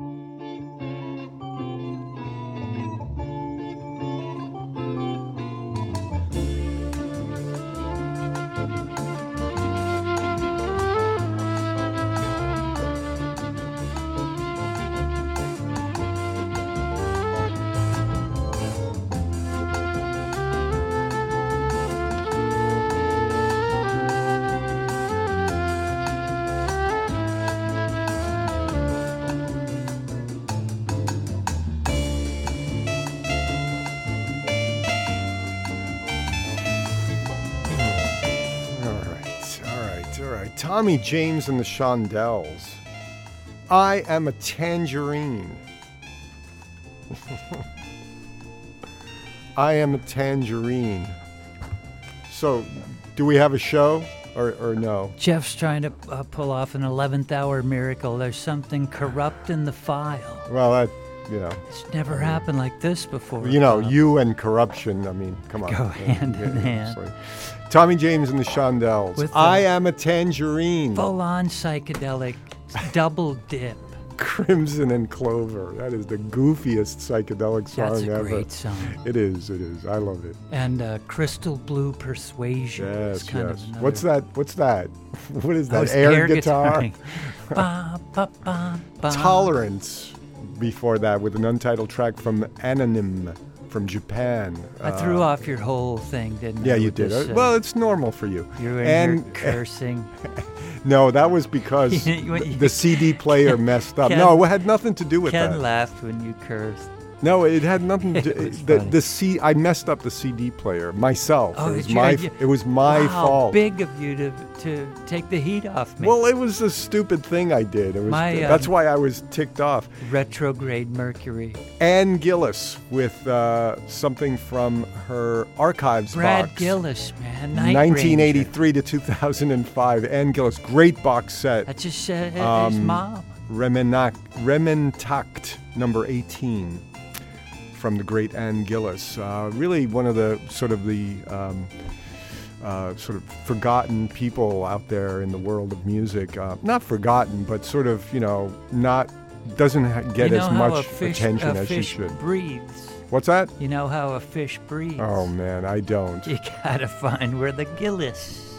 Tommy James and the Shondells. I am a tangerine. I am a tangerine. So, do we have a show or no? Jeff's trying to pull off an 11th hour miracle. There's something corrupt in the file. Well, that, you know. It's never happened like this before. You know, you and corruption, I mean, come on. Go hand in hand. Like, Tommy James and the Shondells. With I am a tangerine. Full-on psychedelic double dip. Crimson and Clover. That is the goofiest psychedelic song That's a ever. great song. It is. I love it. And Crystal Blue Persuasion. Yes, yes. What's that? What is that? Air guitar? Ba, ba, ba, ba. Tolerance. Before that, with an untitled track from Anonym from Japan. I threw off your whole thing, didn't I? Yeah, you did. Well, it's normal for you. You and your cursing. No, that was because the CD player messed up. No, it had nothing to do with that. Ken laughed when you cursed. No, it had nothing to do. I messed up the CD player myself. Oh, it was my fault. Big of you to take the heat off me. Well, it was a stupid thing I did. That's why I was ticked off. Retrograde Mercury. Ann Gillis with something from her archives Brad box. Gillis, man. 1983 to 2005. Ann Gillis, great box set. That's just his mom. Rementakt, number 18. From the great Ann Gillis, really one of the sort of forgotten people out there in the world of music. Not forgotten, but sort of doesn't get as much attention as she should. Breathes. What's that? You know how a fish breathes. Oh man, I don't. You gotta find where the Gillis.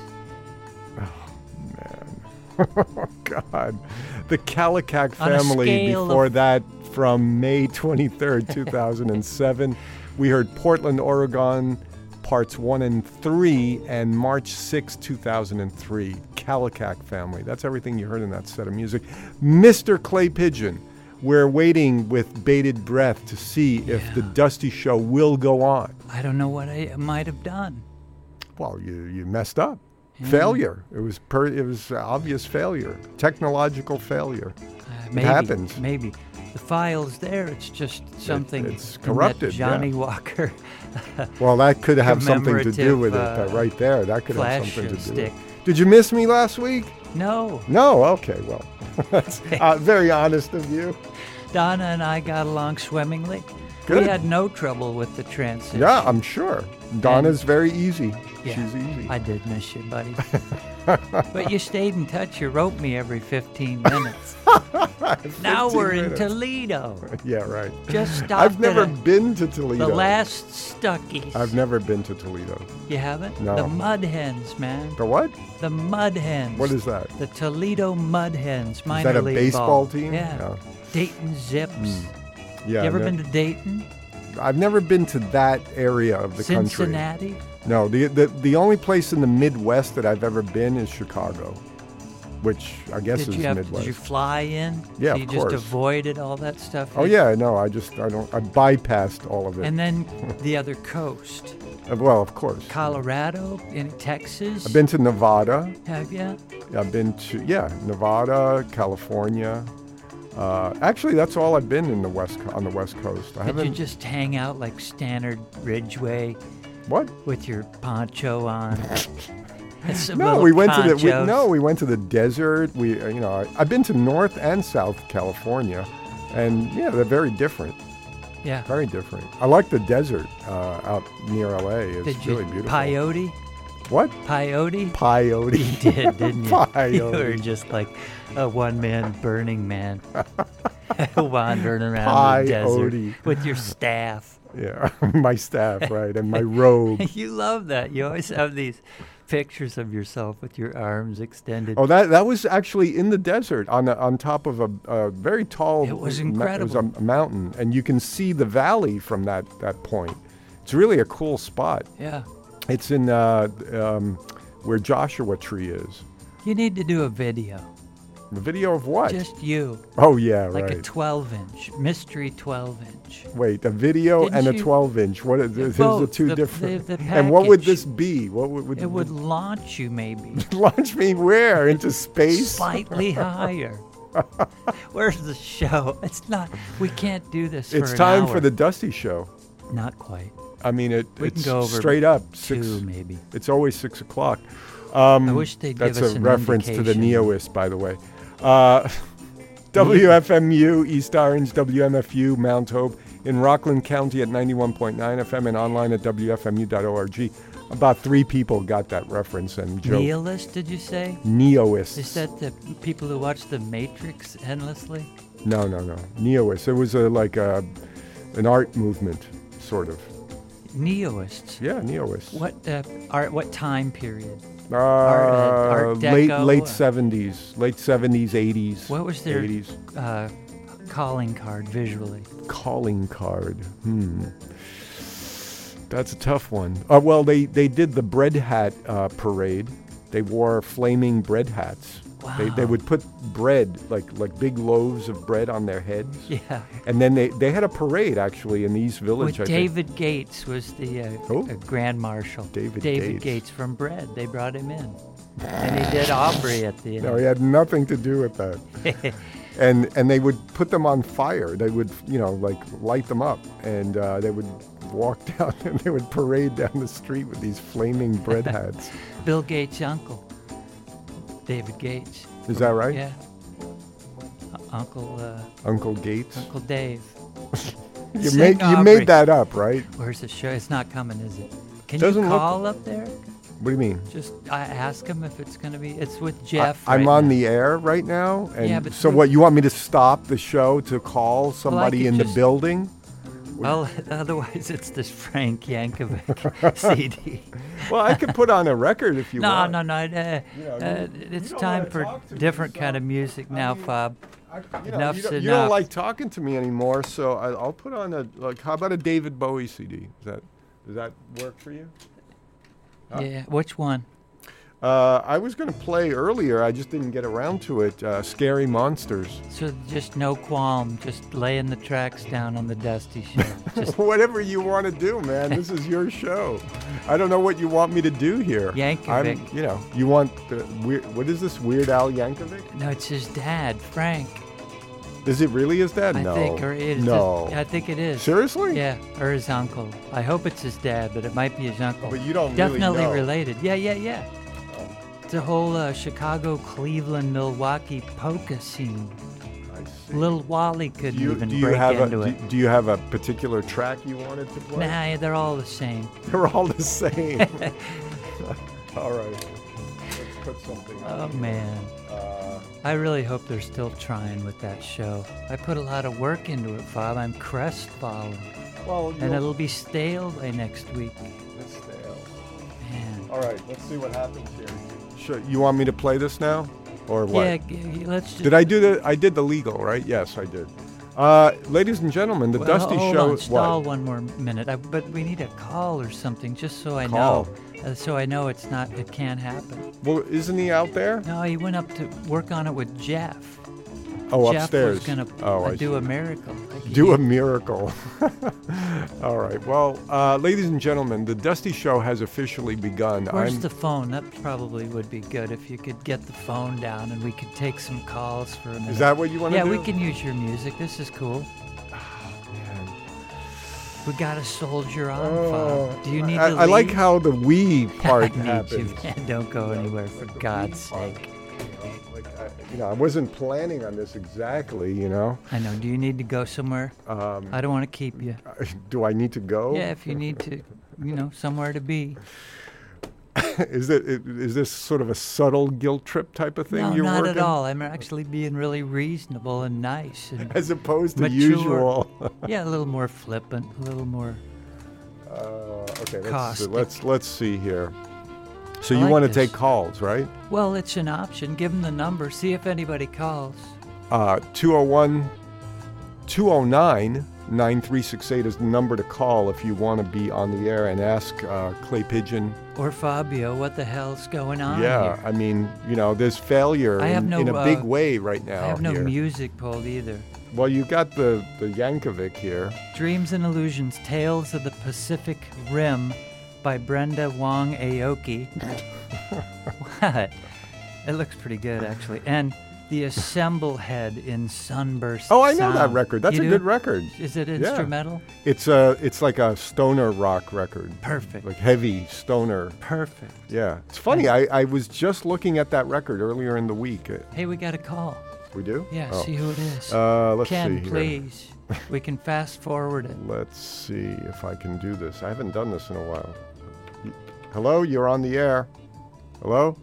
Oh man, oh God, the Kallikak family. Before that. From May 23rd, 2007. We heard Portland, Oregon, parts 1 and 3, and March 6, 2003. Kallikak family. That's everything you heard in that set of music. Mr. Clay Pigeon, we're waiting with bated breath to see if the Dusty Show will go on. I don't know what I might have done. Well, you messed up. Failure. It was obvious failure. Technological failure. It happens. Maybe. The file's there. It's just something. It's corrupted. Johnny Walker. Well, that could have something to do with it. Right there. That could have something to do with it. Did you miss me last week? No. No? Okay, well. That's very honest of you. Donna and I got along swimmingly. Good. We had no trouble with the transition. Yeah, I'm sure. Donna's very easy. Yeah, she's easy. I did miss you, buddy. But you stayed in touch. You wrote me every 15 minutes. Now we're in Toledo. Yeah, right. Just stopped. I've never been to Toledo. The last Stuckies. I've never been to Toledo. You haven't? No. The Mud Hens, man. The what? The Mud Hens. What is that? The Toledo Mud Hens. Minor is that a league baseball ball. team? Yeah. Dayton Zips. Yeah. You ever been to Dayton? I've never been to that area of the country. Cincinnati? No, the only place in the Midwest that I've ever been is Chicago, which I guess is Midwest. Did you fly in? Yeah, so you of course. just avoided all that stuff? Oh yeah, no, I bypassed all of it. And then the other coast. Well, of course. Colorado, in Texas. I've been to Nevada. Have you? I've been to Nevada, California. Actually, that's all I've been on the West Coast. Did you just hang out like Stannard Ridgeway? What? With your poncho on? No, we went to the desert. I've been to North and South California, and they're very different. Yeah, very different. I like the desert out near LA. It's really beautiful. Peyote? What? Peyote? Peyote. You did, didn't you? Peyote. You were just like a one-man Burning Man. Wandering around the desert Peyote. with your staff. Yeah, my staff, right, and my robe. You love that. You always have these pictures of yourself with your arms extended. Oh, that was actually in the desert on top of a very tall. It was It incredible. was a mountain, and you can see the valley from that point. It's really a cool spot. Yeah. It's in where Joshua Tree is. You need to do a video. The video of what? Just you. Oh yeah, Like right. a 12-inch. Mystery 12-inch. Wait, a video Didn't and a you- 12-inch. What? There's the Both. two The- different. the And what would package. this be? What would It would launch you maybe launch me where into space? slightly higher. Where's the show? It's not. We can't do this for It's an time hour. for the Dusty Show. Not quite. I mean, We can it's go over straight up 2 maybe. It's always 6 o'clock. I wish they'd That's give us a an reference to the indication. Neoist, by the way. WFMU, East Orange, WMFU, Mount Hope, in Rockland County at 91.9 FM and online at WFMU.org. About 3 people got that reference and joke. Nihilist, did you say? Neoists. Is that the people who watch The Matrix endlessly? No. Neoists. It was an art movement, sort of. Neoists. Yeah, Neoists. What art? What time period? Uh, Art late Deco? late 70s, 80s. What was their 80s. calling card visually? Calling card. That's a tough one. Well, they did the bread hat parade. They wore flaming bread hats. They Wow. would put bread, like big loaves of bread on their heads. Yeah. And then they had a parade, actually, in the East Village, With I think. David Gates was the Who? Grand Marshal. David Gates. Gates. From Bread. They brought him in. And he did Aubrey at the end. No, he had nothing to do with that. And they would put them on fire. They would, light them up. And they would walk down and they would parade down the street with these flaming bread hats. Bill Gates' uncle. David Gates. Is that right? Yeah. Uncle Uncle Gates? Uncle Dave. You Sing made Aubrey. that up, right? Where's the show? It's not coming, is it? Can Doesn't you look- call up there? What do you mean? Just ask him if it's going to be. It's with Jeff. I'm right on now. the air right now, and Yeah, but so you- what? You want me to stop the show to call somebody could in the just- building? Well, otherwise it's this Frank Yankovic CD. Well, I could put on a record if you No, want. no. you It's don't time wanna for talk to me, different kind so, of music I now, mean, Fob. Enough's you don't enough. like talking to me anymore, so I'll put on how about a David Bowie CD? Does that work for you? Yeah. Which one? I was going to play earlier. I just didn't get around to it. Scary Monsters. So just no qualm, just laying the tracks down on the Dusty Show. Just Whatever you want to do, man. This is your show. I don't know what you want me to do here. Yankovic. You want the weird. What is this, Weird Al Yankovic? no, it's his dad, Frank. Is it really his dad? I No. think, or it is. No. I think it is. Seriously? Yeah, or his uncle. I hope it's his dad, but it might be his uncle. But you don't Definitely really know. related. Yeah. The whole Chicago, Cleveland, Milwaukee polka scene. I see. Little Wally couldn't even do you break have into it. Do you have a particular track you wanted to play? Nah, they're all the same. They're all the same. All right. Let's put something on. Oh man, I really hope they're still trying with that show. I put a lot of work into it, Bob. I'm crestfallen, Well, and it'll be stale by next week. It's stale. Man. All right, let's see what happens here. Sure. You want me to play this now, or what? Yeah, let's just. Did I do I did the legal, right? Yes, I did. Ladies and gentlemen, the Well, Dusty hold Show. on, stall What? one more minute. But we need a call or something, just so I Call. know. So I know it's not. It can't happen. Well, isn't he out there? No, he went up to work on it with Jeff. Oh, Jeff upstairs. was gonna I do see. a miracle. Like Do he- a miracle. All right. Well, ladies and gentlemen, the Dusty Show has officially begun. Where's the phone? That probably would be good if you could get the phone down and we could take some calls for a minute. Is that what you want to Yeah, do? we can use your music. This is cool. Man. We got a soldier on, Oh, Bob. Do you need to I like leave? how the we part I need happens. you, man. Don't go anywhere, for God's sake. I wasn't planning on this exactly, I know. Do you need to go somewhere? I don't want to keep you. Do I need to go? Yeah, if you need to, somewhere to be. Is this sort of a subtle guilt trip type of thing? No, you're not working? at all. I'm actually being really reasonable and nice. And As opposed to mature. usual. Yeah, a little more flippant, a little more Okay, caustic. let's see here. So I you like want to this. take calls, right? Well, it's an option. Give them the number. See if anybody calls. 201-209-9368 is the number to call if you want to be on the air and ask Clay Pigeon. Or Fabio, what the hell's going on Yeah, here? I mean, there's failure I have in no, a big way right now. I have no here. music pulled either. Well, you got the Yankovic here. Dreams and Illusions, Tales of the Pacific Rim by Brenda Wong Aoki. What? It looks pretty good, actually. And The Assemble Head in Sunburst Oh, I know that Sound. record. That's You a do? good record. Is it Yeah. instrumental? It's like a stoner rock record. Perfect. Like heavy stoner. Perfect. Yeah. It's funny. I was just looking at that record earlier in the week. Hey, we got a call. We do? Yeah, Oh. see who it is. Let's Ken, see here. please. We can fast forward it. Let's see if I can do this. I haven't done this in a while. Hello, you're on the air. Hello?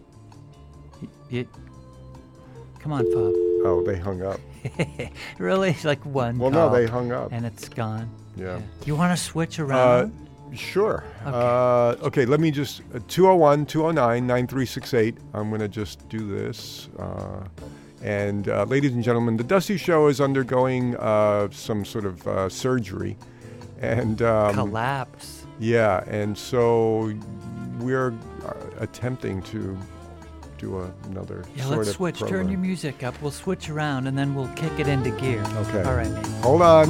Come on, Bob. Oh, they hung up. Really? Like one Well, call, no, they hung up. and it's gone. Yeah. You want to switch around? Sure. Okay. Okay, let me just 201-209-9368. I'm going to just do this. And ladies and gentlemen, the Dusty Show is undergoing some sort of surgery. And Collapse. yeah, and so we're attempting to do another Yeah, sort let's of switch. program. Turn your music up. We'll switch around, and then we'll kick it into gear. Okay. All right, man. Hold on.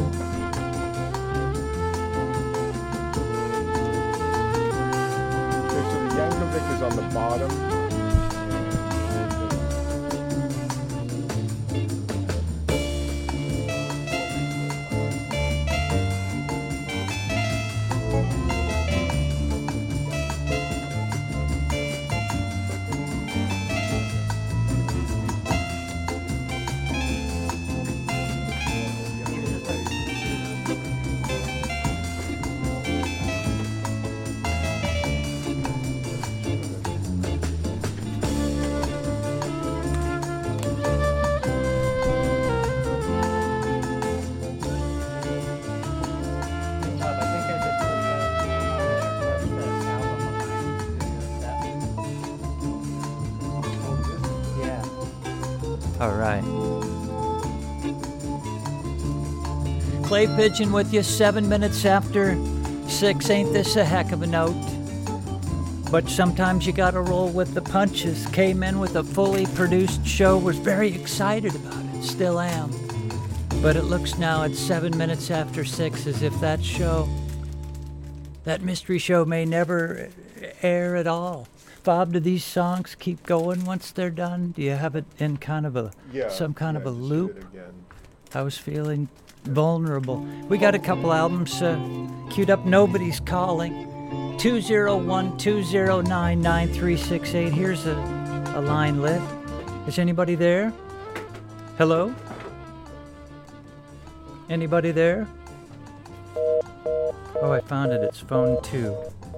Okay, so the Yankovic is on the bottom. All right. Clay Pigeon with you 7 minutes after 6. Ain't this a heck of a note? But sometimes you gotta roll with the punches. Came in with a fully produced show, was very excited about it, still am. But it looks now at 7 minutes after 6 as if that show, that mystery show may never air at all. Bob, do these songs keep going once they're done? Do you have it in kind of a some kind of a just hit loop? it again. I was feeling vulnerable. We got a couple albums queued up. Nobody's calling. 201-209-9368. Here's a line lit. Is anybody there? Hello? Anybody there? Oh, I found it. It's phone 2.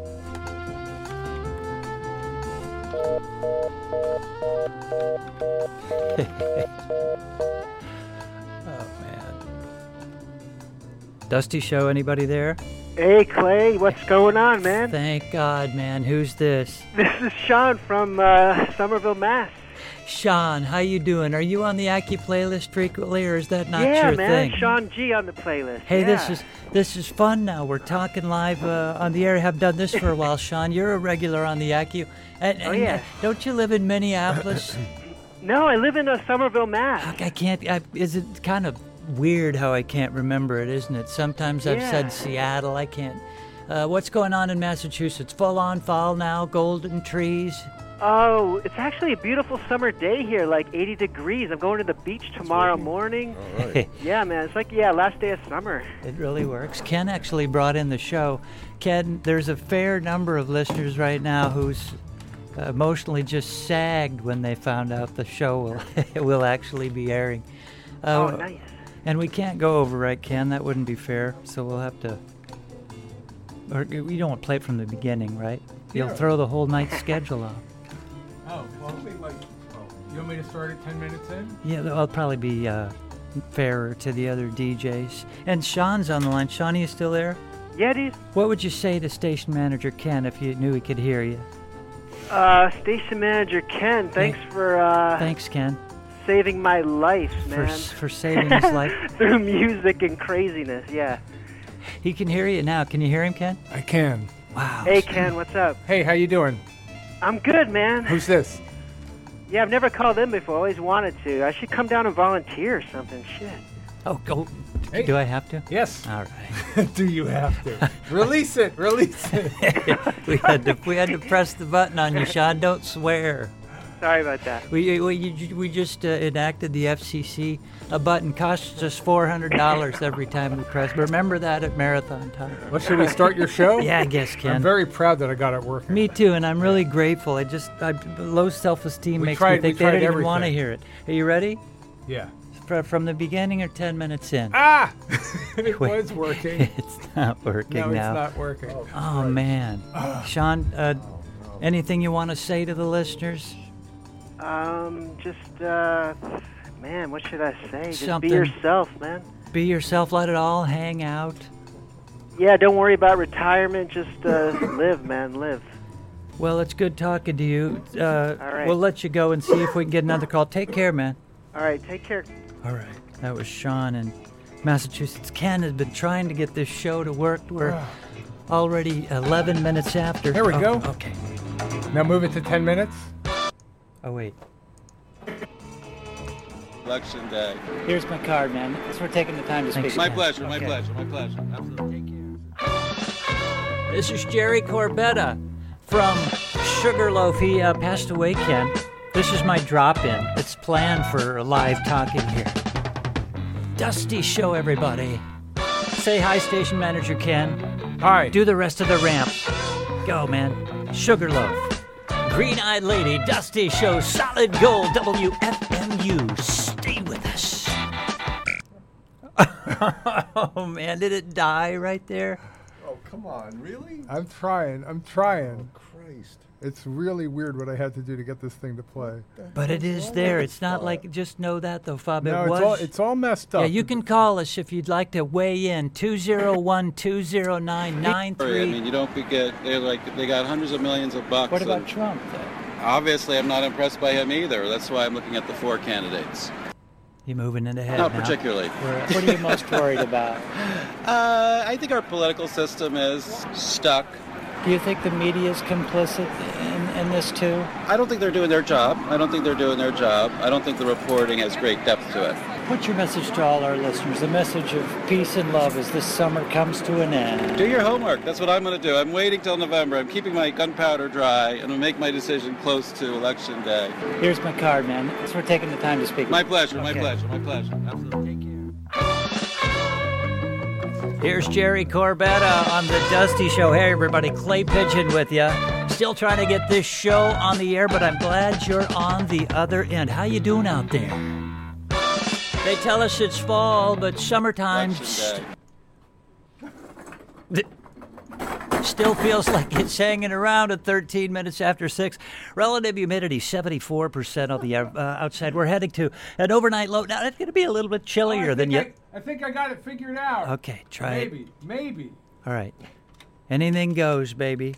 Oh, man. Dusty Show, anybody there? Hey, Clay, what's going on, man? Thank God, man. Who's this? This is Sean from Somerville, Mass. Sean, how you doing? Are you on the Aki playlist frequently, or is that not yeah, your man, thing? Sean G on the playlist. Hey, yeah. this is fun now. We're talking live on the air. Have done this for a while, Sean. You're a regular on the Aki. And, yeah. Don't you live in Minneapolis? No, I live in Somerville, Mass. I can't. Is it kind of weird how I can't remember it, isn't it? Sometimes I've Yeah. said Seattle. I can't. What's going on in Massachusetts? Full on fall now, golden trees. Oh, it's actually a beautiful summer day here, like 80 degrees. I'm going to the beach tomorrow morning. All right. Yeah, man, it's like, last day of summer. It really works. Ken actually brought in the show. Ken, there's a fair number of listeners right now who's emotionally just sagged when they found out the show will actually be airing. Oh, nice. And we can't go over, right, Ken? That wouldn't be fair. So we'll have to. Or you don't want to play it from the beginning, right? You'll throw the whole night's schedule off. Oh, well, you want me to start at 10 minutes in? Yeah, that'll probably be fairer to the other DJs. And Sean's on the line. Sean, are you still there? Yeah, dude. What would you say to station manager Ken if you knew he could hear you? Station manager Ken, thanks for Thanks, Ken. saving my life, man. For saving his life. Through music and craziness, yeah. He can hear you now. Can you hear him, Ken? I can. Wow. Hey, Ken, what's up? Hey, how you doing? I'm good, man. Who's this? Yeah, I've never called in before. Always wanted to. I should come down and volunteer or something. Shit. Oh, go. Hey. Do I have to? Yes. All right. Do you have to? Release it. Release it. we had to press the button on you, Sean. Don't swear. Sorry about that. We just enacted the FCC. A button costs us $400 every time we press. Remember that at marathon time. Well, should we start your show? Yeah, I guess, Ken. I'm very proud that I got it working. Me too, and I'm really grateful. Low self-esteem makes me think they don't even want to hear it. Are you ready? Yeah. From the beginning or 10 minutes in? Ah! It was working. It's not working No, now. it's not working. Oh, man. Sean, anything you want to say to the listeners? Man, what should I say? Just Something. be yourself, man. Be yourself. Let it all hang out. Yeah, don't worry about retirement. Just live, man, live. Well, it's good talking to you. All right. We'll let you go and see if we can get another call. Take care, man. All right, take care. All right. That was Sean in Massachusetts. Ken has been trying to get this show to work. We're already 11 minutes after. There we go. Okay. Now move it to 10 minutes. Oh, wait. Election day. Here's my card, man. Thanks for taking the time to speak. My Ken. pleasure, my Okay. pleasure, my pleasure. Absolutely. Take care. This is Jerry Corbetta from Sugarloaf. He passed away, Ken. This is my drop-in. It's planned for live talking here. Dusty Show, everybody. Say hi, station manager Ken. Hi. Do the rest of the ramp. Go, man. Sugarloaf. Green-eyed lady, Dusty Show, solid gold, WFMU. Stay with us. Oh, man, did it die right there? Oh, come on, really? I'm trying. Christ. It's really weird what I had to do to get this thing to play. But it is there. It's not like, just know that, though, Fab. No, it's all messed up. Yeah, you can call us if you'd like to weigh in. 201-209-93. I mean, you don't forget, they got hundreds of millions of bucks. What about and Trump, though? Obviously, I'm not impressed by him either. That's why I'm looking at the four candidates. You moving in ahead Not now? particularly. What are you most worried about? I think our political system is stuck. Do you think the media is complicit in this, too? I don't think they're doing their job. I don't think the reporting has great depth to it. What's your message to all our listeners? The message of peace and love as this summer comes to an end. Do your homework. That's what I'm going to do. I'm waiting till November. I'm keeping my gunpowder dry, and I'll make my decision close to Election Day. Here's my card, man. Thanks for taking the time to speak. My pleasure, my Okay. pleasure, my pleasure. Absolutely. Take care. Here's Jerry Corbetta on the Dusty Show. Hey, everybody, Clay Pigeon with you. Still trying to get this show on the air, but I'm glad you're on the other end. How you doing out there? They tell us it's fall, but summertime Election Day. still feels like it's hanging around at 13 minutes after 6. Relative humidity, 74% on the outside. We're heading to an overnight low. Now, it's going to be a little bit chillier than you. I think I got it figured out. Okay, try it. Maybe. All right. Anything goes, baby.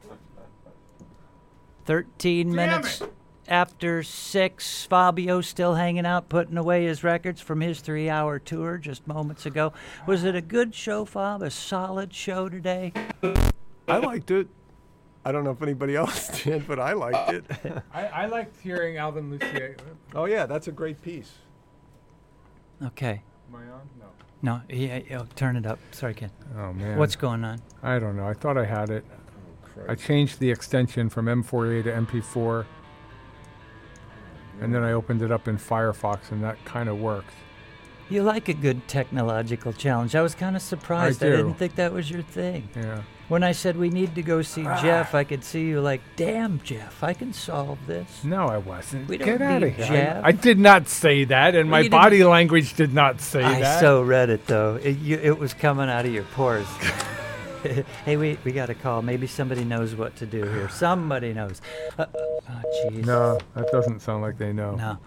13 minutes after 6. Fabio still hanging out, putting away his records from his 3-hour tour just moments ago. Was it a good show, Fab? A solid show today? I liked it. I don't know if anybody else did, but I liked it. I liked hearing Alvin Lucier. Oh, yeah, that's a great piece. Okay. Am I on? No. No, turn it up. Sorry, Ken. Oh, man. What's going on? I don't know. I thought I had it. I changed the extension from M4A to MP4. And then I opened it up in Firefox, and that kind of worked. You like a good technological challenge. I was kind of surprised. I I do. didn't think that was your thing. Yeah. When I said we need to go see Jeff, I could see you like, damn, Jeff, I can solve this. No, I wasn't. We don't Get out need of here. Jeff. I did not say that, and my You didn't- body language did not say I that. so read it, though. It was coming out of your pores. Hey, we got a call. Maybe somebody knows what to do here. Somebody knows. Oh, jeez. No, that doesn't sound like they know. No.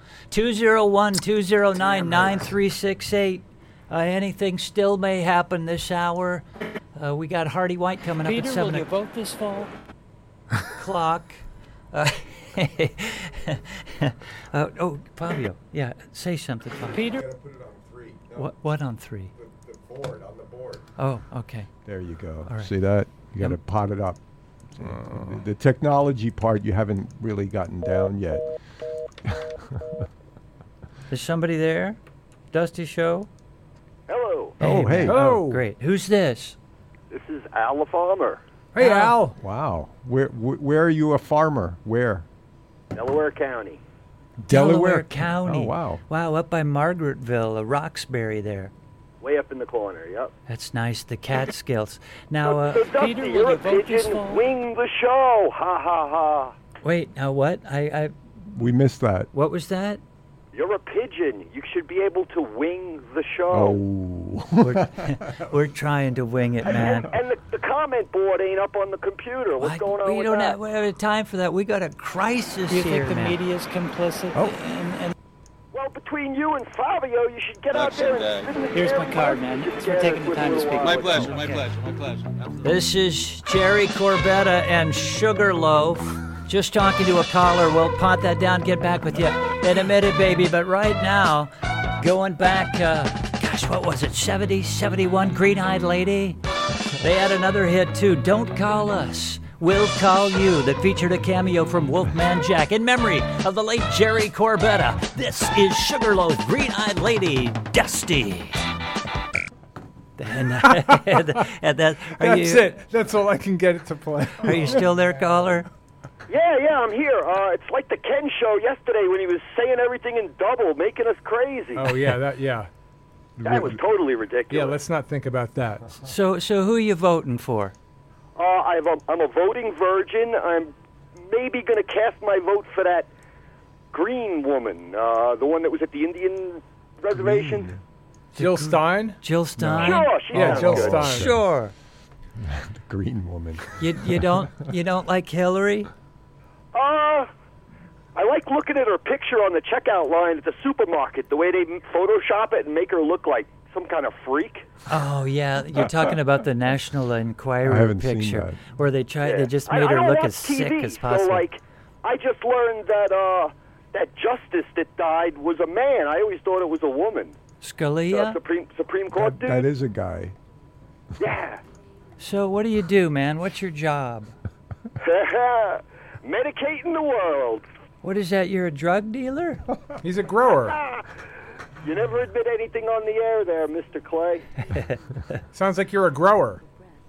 201-209-9368. Anything still may happen this hour. We got Hardy White coming up at 7 Peter, will you vote this fall? o'clock. Fabio. Yeah, say something, Fabio. Peter? Put it on 3. No, What on 3? the board, on the board. Oh, okay. There you go. All right. See that? You got to pot it up. The technology part you haven't really gotten down yet. Is somebody there? Dusty Show? Hello, Oh, hey. Hello. Great. Who's this? this is Al the Farmer, Hey, Al. Wow. Where are you a farmer? Where? Delaware County. Delaware County. Oh, wow. Wow, up by Margaretville, Roxbury there. Way up in the corner, yep. That's nice, the Catskills. Now, So, Dusty, Peter, will you're you a vote this pigeon. fall? Wing the show. Ha, ha, ha. wait, now what? We missed that. What was that? You're a pigeon. You should be able to wing the show. Oh. We're trying to wing it, man. And the comment board ain't up on the computer. What's going on we with don't that? have time for that. We got a crisis Do you here, think the man. media's complicit? Oh. And Well, between you and Fabio, you should get out there and sit in the Here's chair my with card, us man. and just Thanks for get taking it the with time to a little speak. while. My pleasure, my Okay. pleasure, my pleasure. Absolutely. This is Jerry Corbetta and Sugarloaf. Just talking to a caller. We'll pot that down, get back with you in a minute, baby. But right now, going back, gosh, what was it, 70, 71, Green-Eyed Lady? They had another hit, too, Don't Call Us, We'll Call You, that featured a cameo from Wolfman Jack in memory of the late Jerry Corbetta. This is Sugarloaf, Green-Eyed Lady, Dusty. And that, That's it. That's all I can get it to play. Are you still there, caller? Yeah, I'm here. It's like the Ken show yesterday when he was saying everything in double, making us crazy. Oh, yeah, yeah. That was totally ridiculous. Yeah, let's not think about that. So who are you voting for? I'm a voting virgin. I'm maybe going to cast my vote for that green woman, the one that was at the Indian reservation. Jill Stein? Jill Stein? Sure, she Yeah, sounds Jill good. Stein. Sure. The green woman. You don't like Hillary? I like looking at her picture on the checkout line at the supermarket, the way they Photoshop it and make her look like some kind of freak. Oh yeah, you're talking about the National Enquirer I haven't seen picture that. where they just I made her don't look watch as sick TV, as possible. So, like, I just learned that that justice that died was a man. I always thought it was a woman. Scalia? Supreme Court dude. That is a guy. Yeah. So what do you do, man? What's your job? Medicating the world. What is that? You're a drug dealer? He's a grower. You never admit anything on the air there, Mr. Clay. Sounds like you're a grower.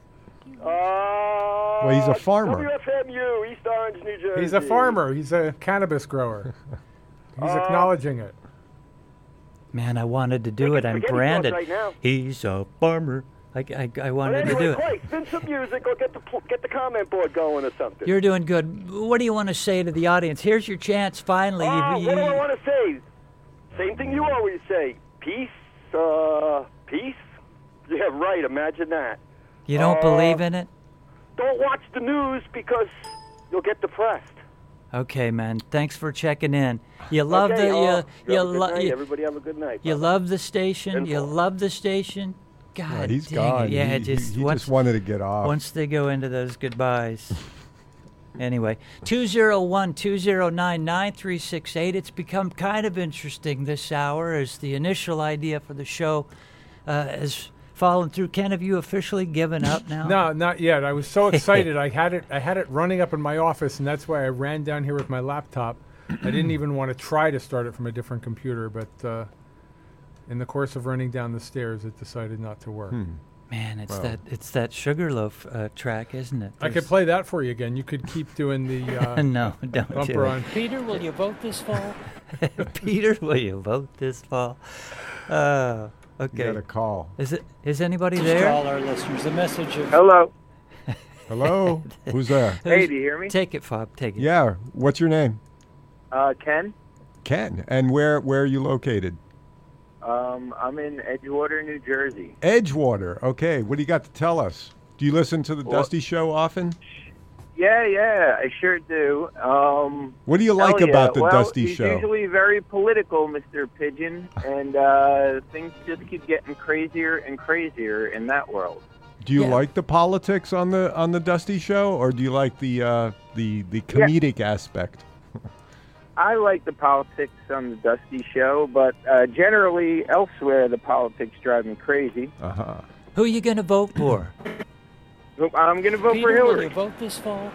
Well, he's a farmer. WFMU, East Orange, New Jersey. He's a farmer. He's a cannabis grower. He's acknowledging it. Man, I wanted to do it. I'm spaghetti branded. sauce right now. He's a farmer. I But wanted anyway, to do it. Clay, spin some music or get the comment board going or something. You're doing good. What do you want to say to the audience? Here's your chance, finally. What do I want to say? Same thing you always say. Peace? Peace? Yeah, right. Imagine that. You don't believe in it? Don't watch the news because you'll get depressed. Okay, man. Thanks for checking in. You love Okay, the everybody have a good night. you Bye-bye. love the station. You Simple. love the station. God, He's dang gone. It. Yeah, he just he once just wanted to get off. once they go into those goodbyes. Anyway, 201-209-9368. It's become kind of interesting this hour as the initial idea for the show has fallen through. Ken, have you officially given up now? No, not yet. I was so excited. I had it running up in my office, and that's why I ran down here with my laptop. I didn't even want to try to start it from a different computer, but in the course of running down the stairs, it decided not to work. Man, it's that Sugarloaf track, isn't it? I could play that for you again. You could keep doing the No, don't do bumper it. on. Peter, will you vote this fall? Peter, will you vote this fall? You Okay. got a call. Is anybody To there? all our listeners, the message of Hello. Hello? Who's there? Hey, do you hear me? Take it, Fob. Take it. Yeah. What's your name? Ken. Ken. And where are you located? I'm in Edgewater, New Jersey. Edgewater. Okay. What do you got to tell us? Do you listen to the Dusty Show often? Yeah, I sure do. What do you like about the Dusty he's Show? Usually very political, Mr. Pigeon, and things just keep getting crazier and crazier in that world. Do you like the politics on the Dusty Show, or do you like the comedic aspect? I like the politics on the Dusty Show, but generally elsewhere the politics drive me crazy. Who are you going to vote for? I'm going to vote Peter, for Hillary. will you vote this fall?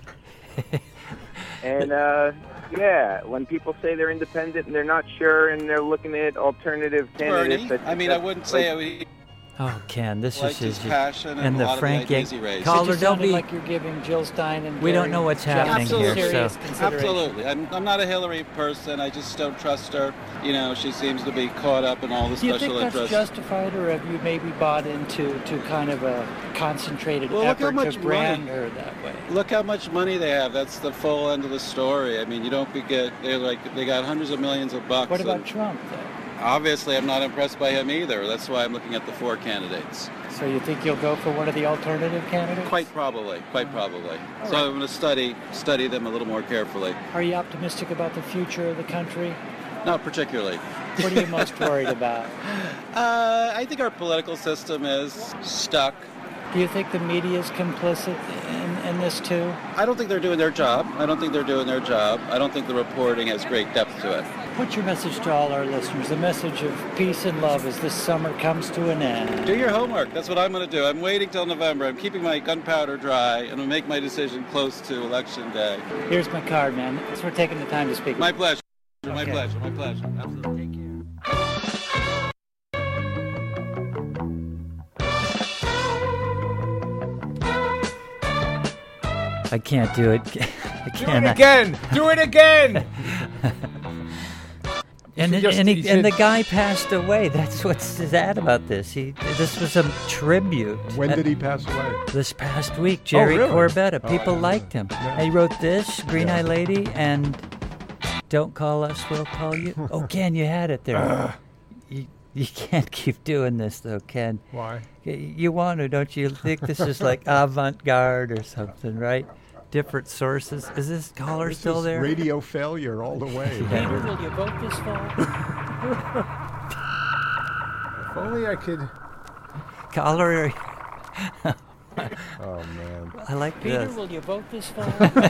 And when people say they're independent and they're not sure and they're looking at alternative candidates, Bernie? I mean, I wouldn't say I would. Oh, Ken, this Like is his just passion and and a the lot of the Frank ideas he raised. Caller, It just don't sounded be. like you're giving Jill Stein and We don't Gary know what's Johnson happening here, serious so- consideration. Absolutely. I'm not a Hillary person. I just don't trust her. You know, she seems to be caught up in all the Do you special think that's interests. justified, or have you maybe bought into kind of a concentrated Well, look how effort much to brand money- her that way? Look how much money they have. That's the full end of the story. I mean, you don't forget they got hundreds of millions of bucks. What about and Trump, though? obviously, I'm not impressed by him either. That's why I'm looking at the 4 candidates. So you think you'll go for one of the alternative candidates? Quite probably. So I'm going to study them a little more carefully. Are you optimistic about the future of the country? Not particularly. What are you most worried about? I think our political system is stuck. Do you think the media is complicit in this too? I don't think they're doing their job. I don't think the reporting has great depth to it. What's your message to all our listeners? The message of peace and love as this summer comes to an end. Do your homework. That's what I'm going to do. I'm waiting till November. I'm keeping my gunpowder dry, and I'll make my decision close to Election Day. Here's my card, man. Thanks for taking the time to speak. My pleasure. My Okay. pleasure. Absolutely. Take care. I can't do it. I Do can't. it again! Do it again! And should just- and, you he, and the should- guy passed away. That's what's sad about this. This was a tribute. When did he pass away? This past week, Jerry really? Corbetta. Oh, People I didn't liked know. him. Yeah. He wrote this, Green Eye Lady, and Don't Call Us, We'll Call You. Oh, Ken, you had it there. You can't keep doing this, though, Ken. Why? You want to, don't you? Think this is like avant-garde or something, right? Different sources. Is this caller This still is there? radio failure all the way. Peter, will you vote this fall? If only I could. Caller, Oh man. I like Peter, this. will you vote this fall?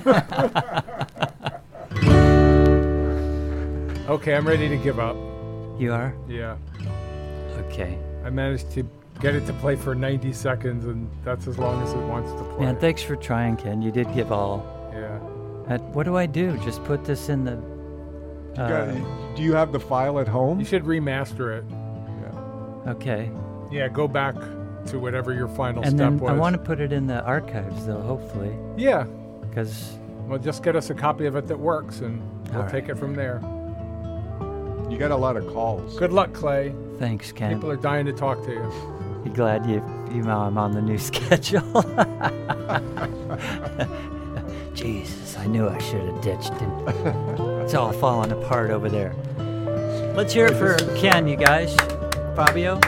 Okay, I'm ready to give up. You are? Yeah. Okay. I managed to get it to play for 90 seconds, and that's as long as it wants to play. Man, thanks for trying, Ken. You did give all. Yeah. What do I do? Just put this in the... Do you have the file at home? You should remaster it. Okay. Yeah, go back to whatever your final And step then was. I want to put it in the archives, though, hopefully. Yeah. Because... Well, just get us a copy of it that works, and we'll All take it from there. You got a lot of calls. Good luck, Clay. Thanks, Ken. People are dying to talk to you. You glad you know I'm on the new schedule? Jesus, I knew I should have ditched him. It's all falling apart over there. Let's hear it for Ken, you guys. Fabio.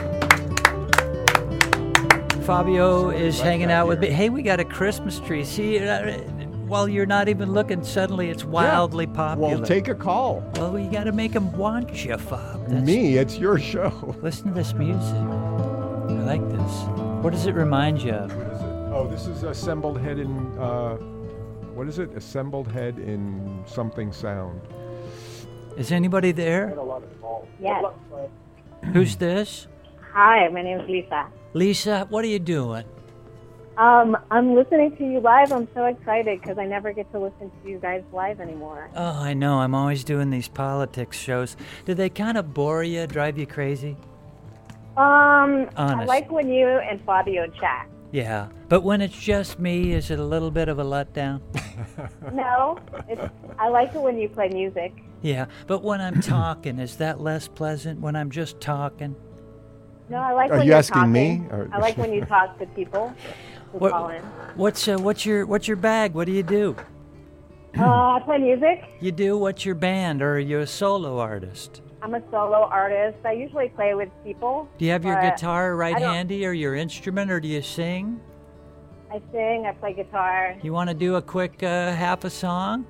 Fabio is hanging out with me. Hey, we got a Christmas tree. See, while you're not even looking, suddenly it's wildly popular. Well, take a call. Well, you got to make them want you, Fab. Me, it's your show. Listen to this music. I like this. What does it remind you of? What is it? Oh, this is Assembled Head in, what is it? Assembled Head in something sound. Is anybody there? Yes. Who's this? Hi, my name is Lisa. Lisa, what are you doing? I'm listening to you live. I'm so excited because I never get to listen to you guys live anymore. Oh, I know. I'm always doing these politics shows. Do they kind of bore you, drive you crazy? I Honest. like when you and Fabio chat. Yeah. But when it's just me, is it a little bit of a letdown? No, I like it when you play music. Yeah. But when I'm talking, is that less pleasant when I'm just talking? No, I like Are when you you're asking talking. me, or- I like when you talk to people who call in. What's your bag? What do you do? I play music. You do? What's your band? Or are you a solo artist? I'm a solo artist. I usually play with people. Do you have your but guitar right I don't- handy or your instrument, or do you sing? I sing. I play guitar. You want to do a quick half a song?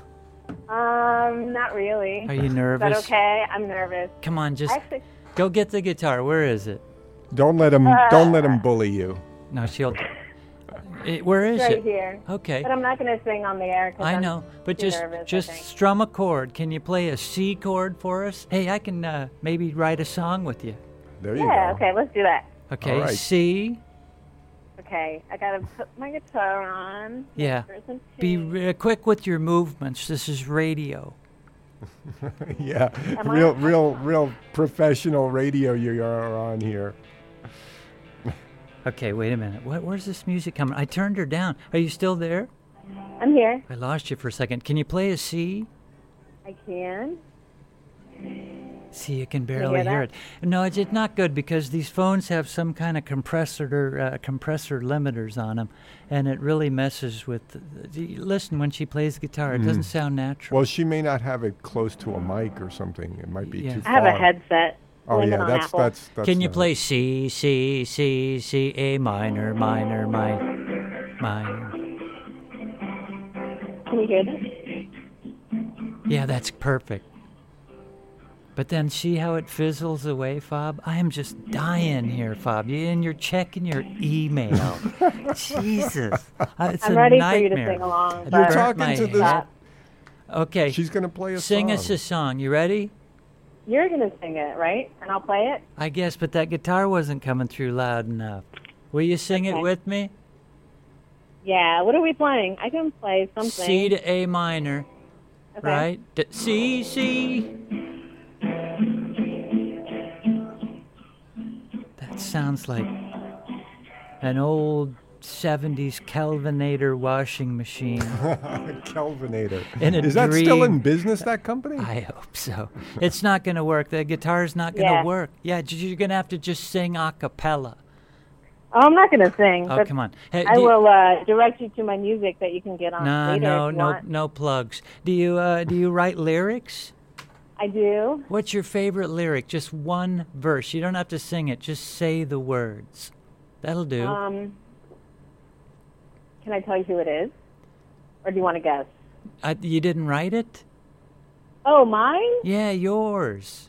Not really. Are you nervous? Is that okay? I'm nervous. Come on, just go get the guitar. Where is it? Don't let him bully you. No, she'll. Where is right it? Here. Okay. But I'm not going to sing on the air. I know, but just strum a chord. Can you play a C chord for us? Hey, I can maybe write a song with you. There you Yeah. go. Okay. Let's do that. Okay. All right. C. Okay. I got to put my guitar on. Yeah. Be quick with your movements. This is radio. Yeah. Am Real professional radio you are on here. Okay, wait a minute. Where's this music coming? I turned her down. Are you still there? I'm here. I lost you for a second. Can you play a C? I can. See, you can you barely hear hear that? it. No, it's not good because these phones have some kind of compressor limiters on them, and it really messes with. Listen, when she plays guitar, it doesn't sound natural. Well, she may not have it close to a mic or something. It might be too far. I have a headset. Oh Blame it yeah, on that's Apple. Can you not- play C, C, C, C, A minor, minor, minor? Can you hear this? Yeah, that's perfect. But then see how it fizzles away, Fob? I am just dying here, Fob. You're checking your email. Jesus. It's I'm a ready nightmare. for you to sing along. You're but- talking to the- Okay. She's going to play a Sing song. us a song. You ready? You're going to sing it, right? And I'll play it? I guess, but that guitar wasn't coming through loud enough. Will you sing it Okay. with me? Yeah. What are we playing? I can play something. C to A minor, Okay. right? C, C. That sounds like an old 70s Kelvinator washing machine. Kelvinator. In a Is that still dream. in business, that company? I hope so. It's not going to work. The guitar's not going to Yeah. work. Yeah, you're going to have to just sing a cappella. Oh, I'm not going to sing. Oh, but come on. Hey, I do you- will direct you to my music that you can get on later if you want. No plugs. Do you write lyrics? I do. What's your favorite lyric? Just one verse. You don't have to sing it. Just say the words. That'll do. Can I tell you who it is? Or do you want to guess? You didn't write it? Oh, mine? Yeah, yours.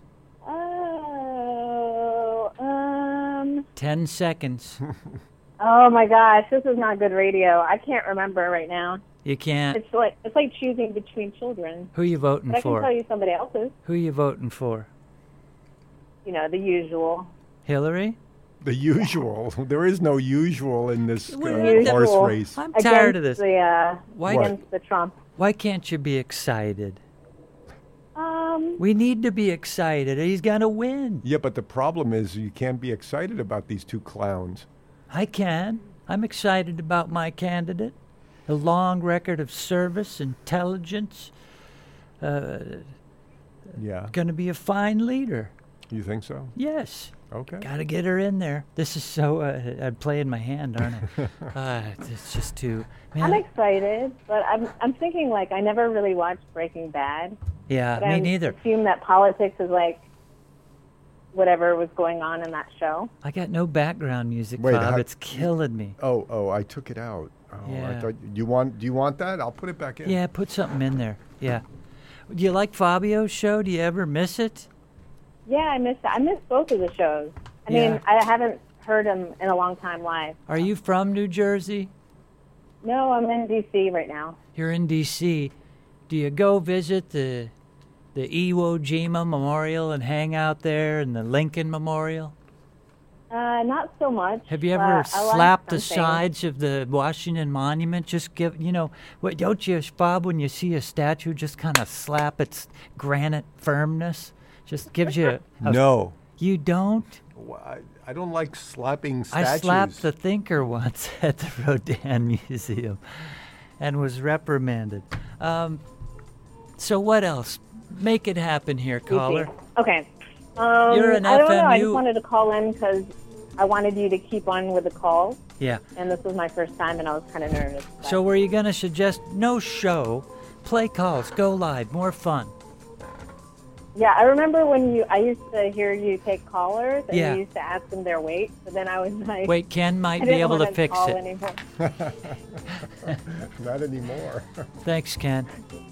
Oh, 10 seconds. oh my gosh, this is not good radio. I can't remember right now. You can't. It's like choosing between children. Who you voting But I for? can tell you somebody else's. Who you voting for? You know, the usual. Hillary? The usual. There is no usual in this Usual. horse race. I'm tired of this. Against the Trump. Why can't you be excited? We need to be excited. He's going to win. Yeah, but the problem is you can't be excited about these two clowns. I can. I'm excited about my candidate. A long record of service, intelligence. Yeah. Going to be a fine leader. You think so? Yes. Okay. Got to get her in there. This is so. I'm playing my hand, aren't I? It's just too. Man, I'm excited, but I'm thinking like I never really watched Breaking Bad. yeah, But me I neither. assume that politics is like whatever was going on in that show. I got no background music, Wait, Bob. how- It's killing me. Oh, I took it out. Oh, I Yeah. thought do you want that? I'll put it back in. Yeah, put something in there. Yeah. Do you like Fabio's show? Do you ever miss it? Yeah, I missed both of the shows. I Yeah. mean, I haven't heard them in a long time live. Are you from New Jersey? No, I'm in D.C. right now. You're in D.C. Do you go visit the Iwo Jima Memorial and hang out there and the Lincoln Memorial? Not so much. Have you but ever I like slapped the something. sides of the Washington Monument? Just give, what, don't you, Bob, when you see a statue, just kind of slap its granite firmness? Just gives you No. You don't? I don't like slapping statues. I slapped the thinker once at the Rodin Museum and was reprimanded. So what else? Make it happen here, caller. Okay. You're an I don't know. I FMU. just wanted to call in because I wanted you to keep on with the calls, Yeah. and this was my first time, and I was kind of nervous. but- So were you going to suggest no show, play calls, go live, more fun? Yeah, I remember when I used to hear you take callers, and Yeah. you used to ask them their weight. So then I was like, Wait, Ken might I be didn't able to wanna fix call it. anymore. Not anymore. Thanks, Ken.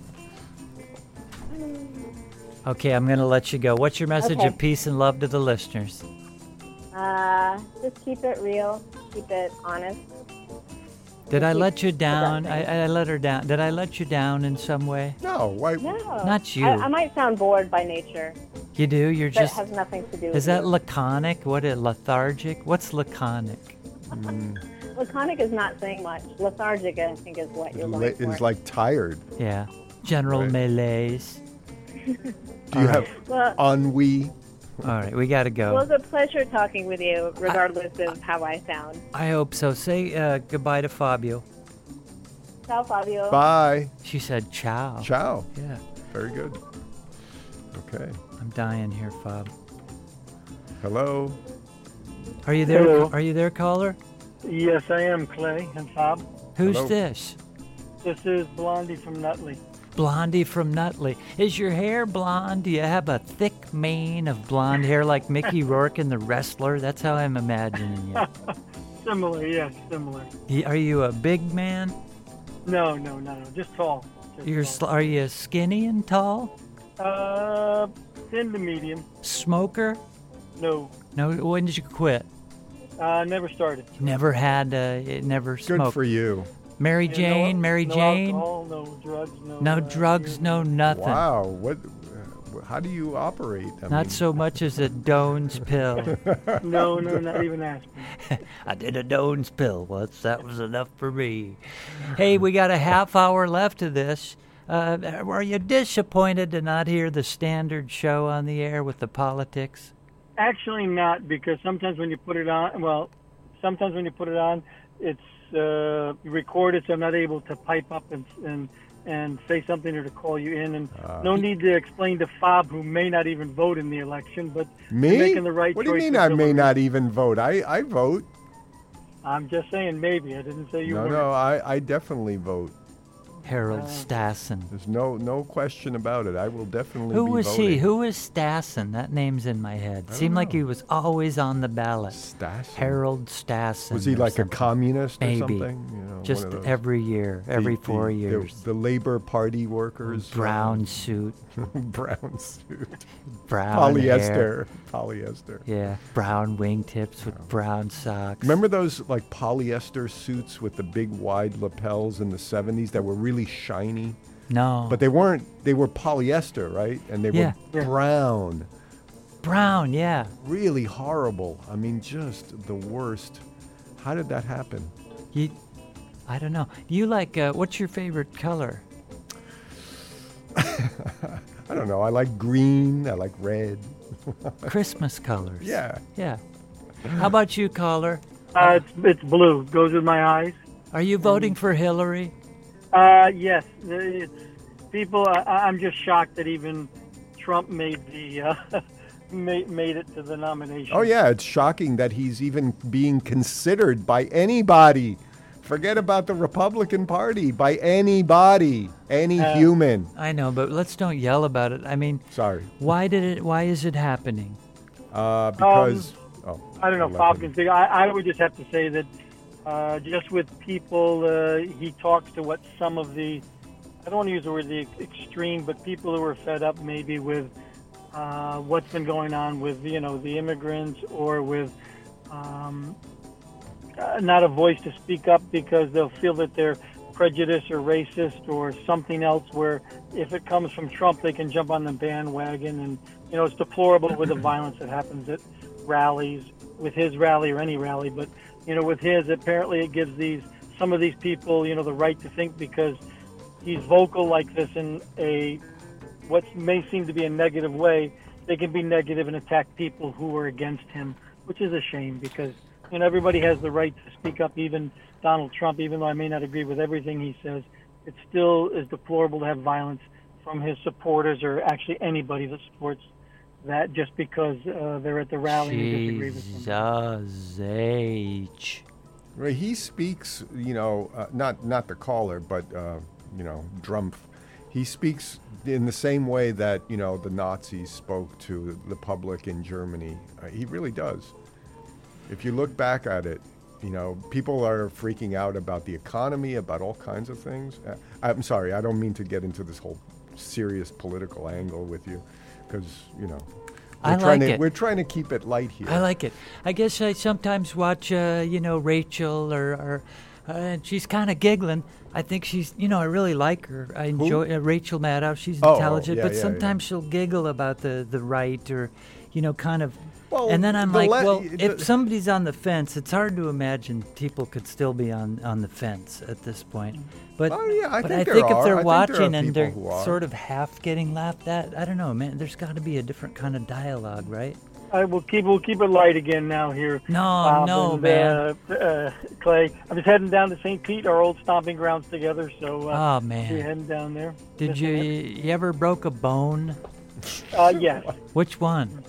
Okay, I'm going to let you go. What's your message Okay. of peace and love to the listeners? Just keep it real, keep it honest. Did I let you down? I let her down. Did I let you down in some way? No, why? No, Not you. I might sound bored by nature, You do? You're but just... it has nothing to do with Is that you. laconic? What is lethargic? What's laconic? Laconic is not saying much. Lethargic, I think, is what you're going for. Is like tired. Yeah. General Right. malaise. Do you have Well, ennui? All right, we got to well, it go. was a pleasure talking with you, regardless of how I sound. I hope so. Say goodbye to Fabio. Ciao, Fabio. Bye. She said ciao. Ciao. Yeah. Very good. Okay. I'm dying here, Fab. Hello. Are you there? Hello. Are you there, caller? Yes, I am, Clay and Bob. Who's Hello. this? This is Blondie from Nutley. Blondie from Nutley. Is your hair blonde? Do you have a thick mane of blonde hair like Mickey Rourke in The Wrestler? That's how I'm imagining you. Similar, yes, similar. Are you a big man? No, just tall. Just Are you skinny and tall? Thin to medium. Smoker? No, No. When did you quit? never started. Never had. Never Good smoked. for you. Mary Yeah, Jane. Mary no Jane. alcohol, no drugs, No drugs. No nothing. Wow. What? How do you operate? I Not mean, so much as a Doan's pill. No, not even aspirin. I did a Doan's pill once. That was enough for me. Hey, we got a half hour left of this. Were you disappointed to not hear the standard show on the air with the politics? Actually, not, because sometimes when you put it on, it's recorded, so I'm not able to pipe up and say something or to call you in. And no need to explain to Fob, who may not even vote in the election, but me? making the right What do you choice mean for I may Hillary. not even vote? I vote. I'm just saying maybe. I didn't say you were. No, I definitely vote. Harold Stassen. There's no question about it. I will definitely Who be was voting. he? Who was Stassen? That name's in my head. Seemed like he was always on the ballot. Stassen? Harold Stassen. Was he or like a something. communist or Maybe. something? You know, Just one of those. every year, every 4 years. The Labor Party workers. Brown suit, brown suit. brown hair. Polyester. Yeah, brown wingtips with brown socks. Remember those like polyester suits with the big wide lapels in the 70s that were really shiny? No. But they weren't. They were polyester, right? And they Yeah. were brown. Brown, yeah. Really horrible. I mean, just the worst. How did that happen? I don't know. You like, what's your favorite color? I don't know. I like green. I like red. Christmas colors. Yeah. Yeah. How about you, caller? It's blue. Goes with my eyes. Are you voting for Hillary? Yes. It's people. I'm just shocked that even Trump made the made it to the nomination. Oh, yeah. It's shocking that he's even being considered by anybody. Forget about the Republican Party. By anybody. Any human. I know, but let's don't yell about it. I mean, sorry. Why is it happening? Because I don't know, Falcons. I would just have to say that just with people, he talks to what some of the, I don't want to use the word the extreme, but people who are fed up maybe with what's been going on with, the immigrants, or with not a voice to speak up because they'll feel that they're prejudiced or racist or something else, where if it comes from Trump, they can jump on the bandwagon. And, it's deplorable with the violence that happens at rallies, with his rally or any rally. But, with his, apparently it gives some of these people, the right to think, because he's vocal like this in what may seem to be a negative way, they can be negative and attack people who are against him, which is a shame, because everybody has the right to speak up, even Donald Trump. Even though I may not agree with everything he says, it still is deplorable to have violence from his supporters, or actually anybody that supports that, just because they're at the rally and disagree with them. Jesus H. Right, he speaks, not the caller, but, Drumpf. He speaks in the same way that, the Nazis spoke to the public in Germany. He really does. If you look back at it, people are freaking out about the economy, about all kinds of things. I'm sorry, I don't mean to get into this whole serious political angle with you, because, we're trying to keep it light here. I like it. I guess I sometimes watch, Rachel or and she's kind of giggling. I think she's, I really like her. I enjoy Rachel Maddow. She's intelligent, but sometimes she'll giggle about the right or, kind of. Well, and then I'm like, if somebody's on the fence, it's hard to imagine people could still be on the fence at this point. But, I think if they're watching and they're sort of half getting laughed at, I don't know, man. There's got to be a different kind of dialogue, right? We'll keep it light again now here. No, man. Clay, I'm just heading down to St. Pete, our old stomping grounds together. So, oh man, we're heading down there. Did you ever broke a bone? Yes. Which one?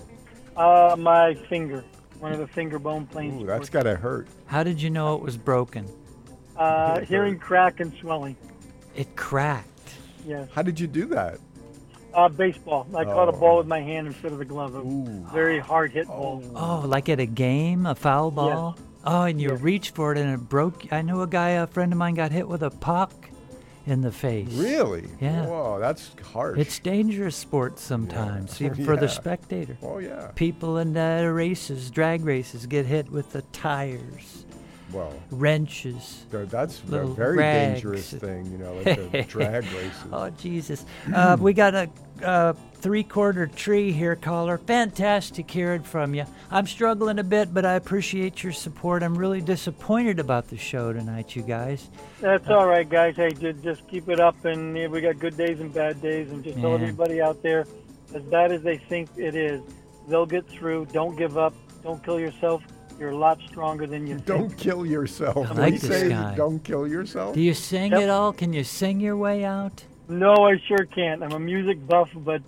My finger. One of the finger bone planes. Ooh, that's gotta hurt. How did you know it was broken? Hearing crack and swelling. It cracked. Yes. How did you do that? Baseball. I caught a ball with my hand instead of the glove. Very hard hit ball. Oh, like at a game, a foul ball? Yes. Oh, and you reached for it and it broke. I knew a friend of mine got hit with a puck in the face. Really? Yeah. Whoa, that's harsh. It's dangerous sport sometimes, even for the spectator. Oh, yeah. People in races, drag races, get hit with the tires. Well, wrenches. That's a very dangerous thing, like the drag races. Oh, Jesus. We got a 3/4 tree here, caller. Fantastic hearing from you. I'm struggling a bit, but I appreciate your support. I'm really disappointed about the show tonight, you guys. That's all right, guys. Hey, just keep it up, and we got good days and bad days, and just tell everybody out there, as bad as they think it is, they'll get through. Don't give up. Don't kill yourself. You're a lot stronger than you think. Don't kill yourself. I like this guy. Don't kill yourself? Do you sing at all? Can you sing your way out? No, I sure can't. I'm a music buff, but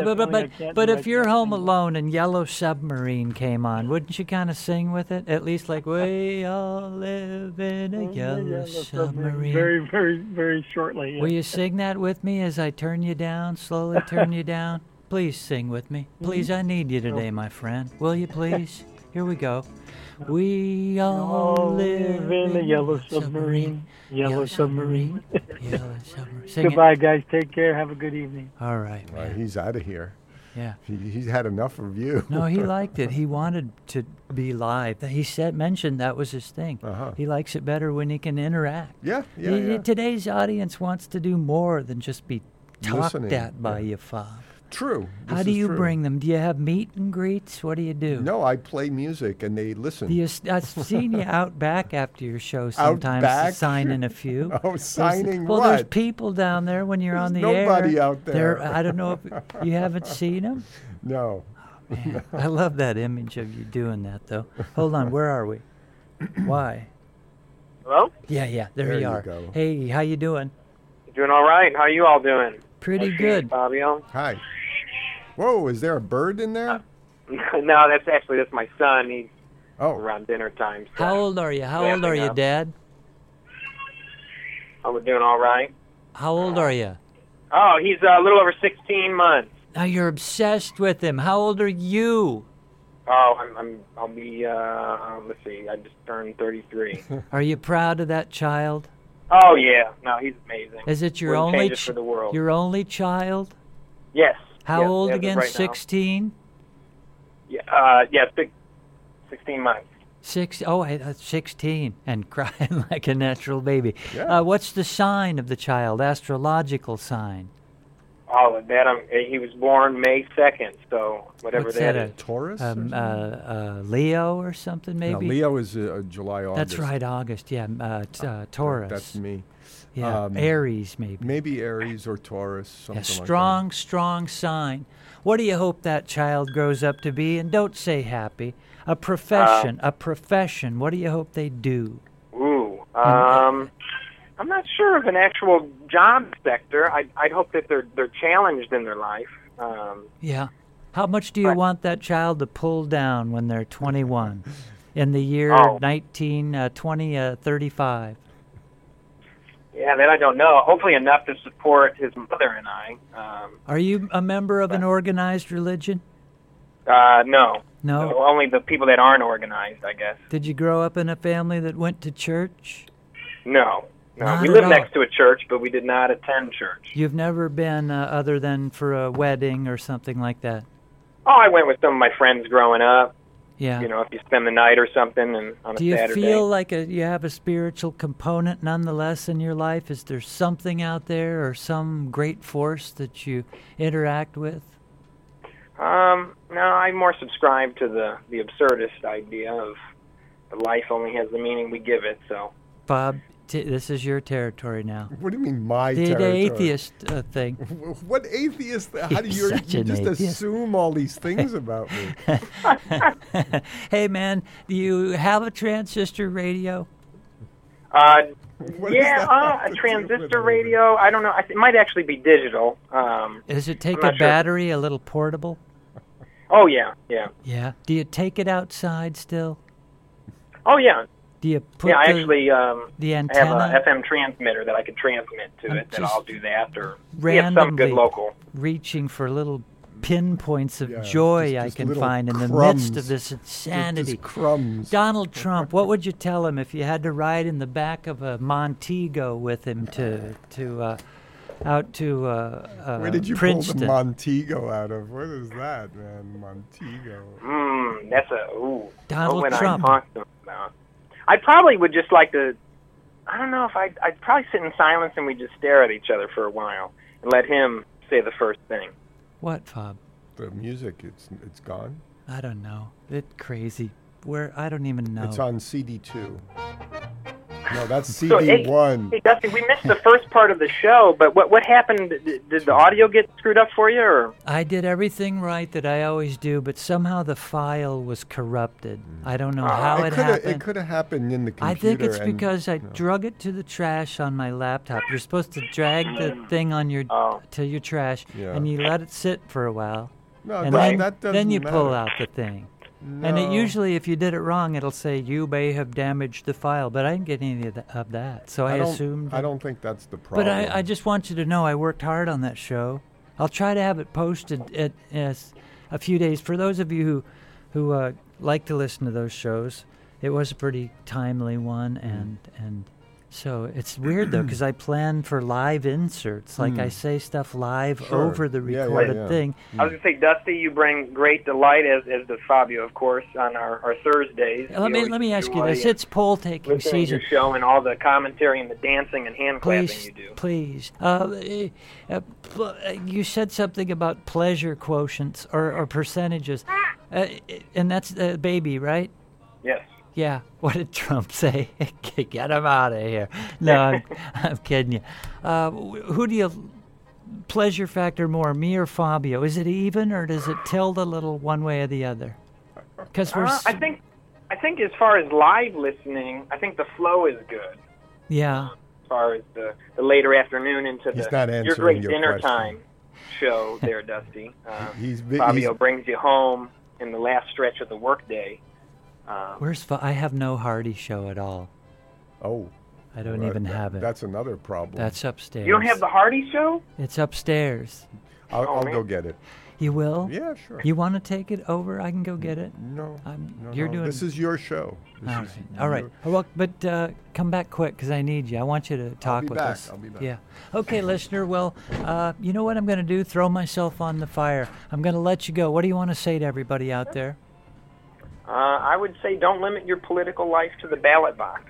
but if you're home alone and Yellow Submarine came on, wouldn't you kind of sing with it? At least like, we all live in a yellow submarine. Very, very, very shortly. Yeah. Will you sing that with me as I turn you down, slowly turn you down? Please sing with me. Please, I need you today, my friend. Will you please? Here we go. We all live in a yellow submarine. Yellow submarine. Yellow submarine. Goodbye, guys. Take care. Have a good evening. All right, man. He's out of here. Yeah. He's had enough of you. No, he liked it. He wanted to be live. He mentioned that was his thing. Uh-huh. He likes it better when he can interact. Yeah. Today's audience wants to do more than just be talked Listening. at by you, Fob. True. How do you bring them? Do you have meet and greets? What do you do? No, I play music and they listen. I've seen you out back after your show sometimes signing a few. Oh, signing what? Well, there's people down there when you're on the air. Nobody out there. I don't know if you haven't seen them. No. Oh, man. I love that image of you doing that, though. Hold on. Where are we? Why? Hello? Yeah. There you are. Go. Hey, how you doing? Doing all right. How are you all doing? Pretty good. Fabio. Hi. Whoa, is there a bird in there? No, that's my son. He's around dinner time. So how old are you? Dad? Oh, we're doing all right. How old are you? Oh, he's a little over 16 months. Now you're obsessed with him. How old are you? Oh, I'll be. Let's see. I just turned 33. Are you proud of that child? Oh yeah. No, he's amazing. Is it your Wouldn't only change it for the world. Your only child? Yes. How yes, old yes, again? right 16? Yeah. 16 months. 16 and crying like a natural baby. Yeah. What's the sign of the child? Astrological sign. Oh, he was born May 2nd, so whatever What's that that is. Taurus? Leo or something, maybe? No, Leo is July, August. That's right, August, yeah. Taurus. That's me. Yeah, Aries, maybe. Maybe Aries or Taurus, something strong sign. What do you hope that child grows up to be? And don't say happy. A profession. What do you hope they do? Ooh. I'm not sure of an actual job sector. I'd hope that they're challenged in their life. Yeah. How much do you want that child to pull down when they're 21 in the year 2035? Yeah, that I don't know. Hopefully enough to support his mother and I. Are you a member of an organized religion? No. No? Only the people that aren't organized, I guess. Did you grow up in a family that went to church? No. Not We at live all. next to a church, but we did not attend church. You've never been other than for a wedding or something like that? Oh, I went with some of my friends growing up. Yeah. You know, if you spend the night or something and on Do a you Saturday. feel like you have a spiritual component nonetheless in your life? Is there something out there or some great force that you interact with? No, I more subscribe to the absurdist idea of life only has the meaning we give it, so. Bob, this is your territory now. What do you mean my the territory? atheist thing. What atheist? How do you Such you an just atheist. assume all these things about me? Hey, man, do you have a transistor radio? Yeah, a transistor radio. I don't know. It might actually be digital. Does it take I'm a not sure. battery, a little portable? Oh, yeah, yeah. Yeah. Do you take it outside still? Oh, yeah. Do you put Yeah, I the, actually the have antenna a FM transmitter that I can transmit to it, that just I'll do that. Or we have some good randomly local. reaching for little pinpoints of Yeah, joy just I can little find in the crumbs. midst of this insanity? Just crumbs. Donald Trump, what would you tell him if you had to ride in the back of a Montego with him out to Where did you Princeton? pull the Montego out of? What is that, man? Montego. That's a Donald what would Trump. I talk to him about? I probably would just like to. I don't know if I'd probably sit in silence and we just stare at each other for a while and let him say the first thing. What, Bob? The music, it's gone. I don't know. It's crazy. Where I don't even know. It's on CD2. No, that's So, CD1. Hey, Dusty, we missed the first part of the show, but what happened? Did the audio get screwed up for you, or? I did everything right that I always do, but somehow the file was corrupted. I don't know how it happened. It could have happened in the computer. I think it's and, because I drug it to the trash on my laptop. You're supposed to drag the thing on your to your trash, Yeah. and you let it sit for a while, No, and that then doesn't you pull matter. out the thing. And it No. usually, if you did it wrong, it'll say you may have damaged the file. But I didn't get any of that, so I assumed. I don't think that's the problem. But I just want you to know I worked hard on that show. I'll try to have it posted at a few days. For those of you who like to listen to those shows, it was a pretty timely one, and so it's weird though because I plan for live inserts, like I say stuff live Sure. over the Yeah, recorded thing. I was going to say, Dusty, you bring great delight, as does Fabio, of course, on our Thursdays. Let me ask you this: it's poll taking listening to season. your show and all the commentary and the dancing and hand clapping Please, you do. please. You said something about pleasure quotients or percentages, and that's baby, right? Yes. Yeah. What did Trump say? Get him out of here. No, I'm kidding you. Who do you pleasure factor more, me or Fabio? Is it even, or does it tilt a little one way or the other? Because I think as far as live listening, I think the flow is good. Yeah. As far as the later afternoon into He's not your answering great your dinner question. time show there, Dusty. Fabio Fabio brings you home in the last stretch of the workday. I have no Hardy show at all. Oh. I don't even have it. That's another problem. That's upstairs. You don't have the Hardy show? It's upstairs. I'll man. go get it. You will? Yeah, sure. You want to take it over? I can go get it. No. You're doing. This is your show. All right. Well, but come back quick because I need you. I want you to talk be with back. us. I'll be back. Yeah. Okay, listener. Well, you know what I'm going to do? Throw myself on the fire. I'm going to let you go. What do you want to say to everybody out there? I would say don't limit your political life to the ballot box.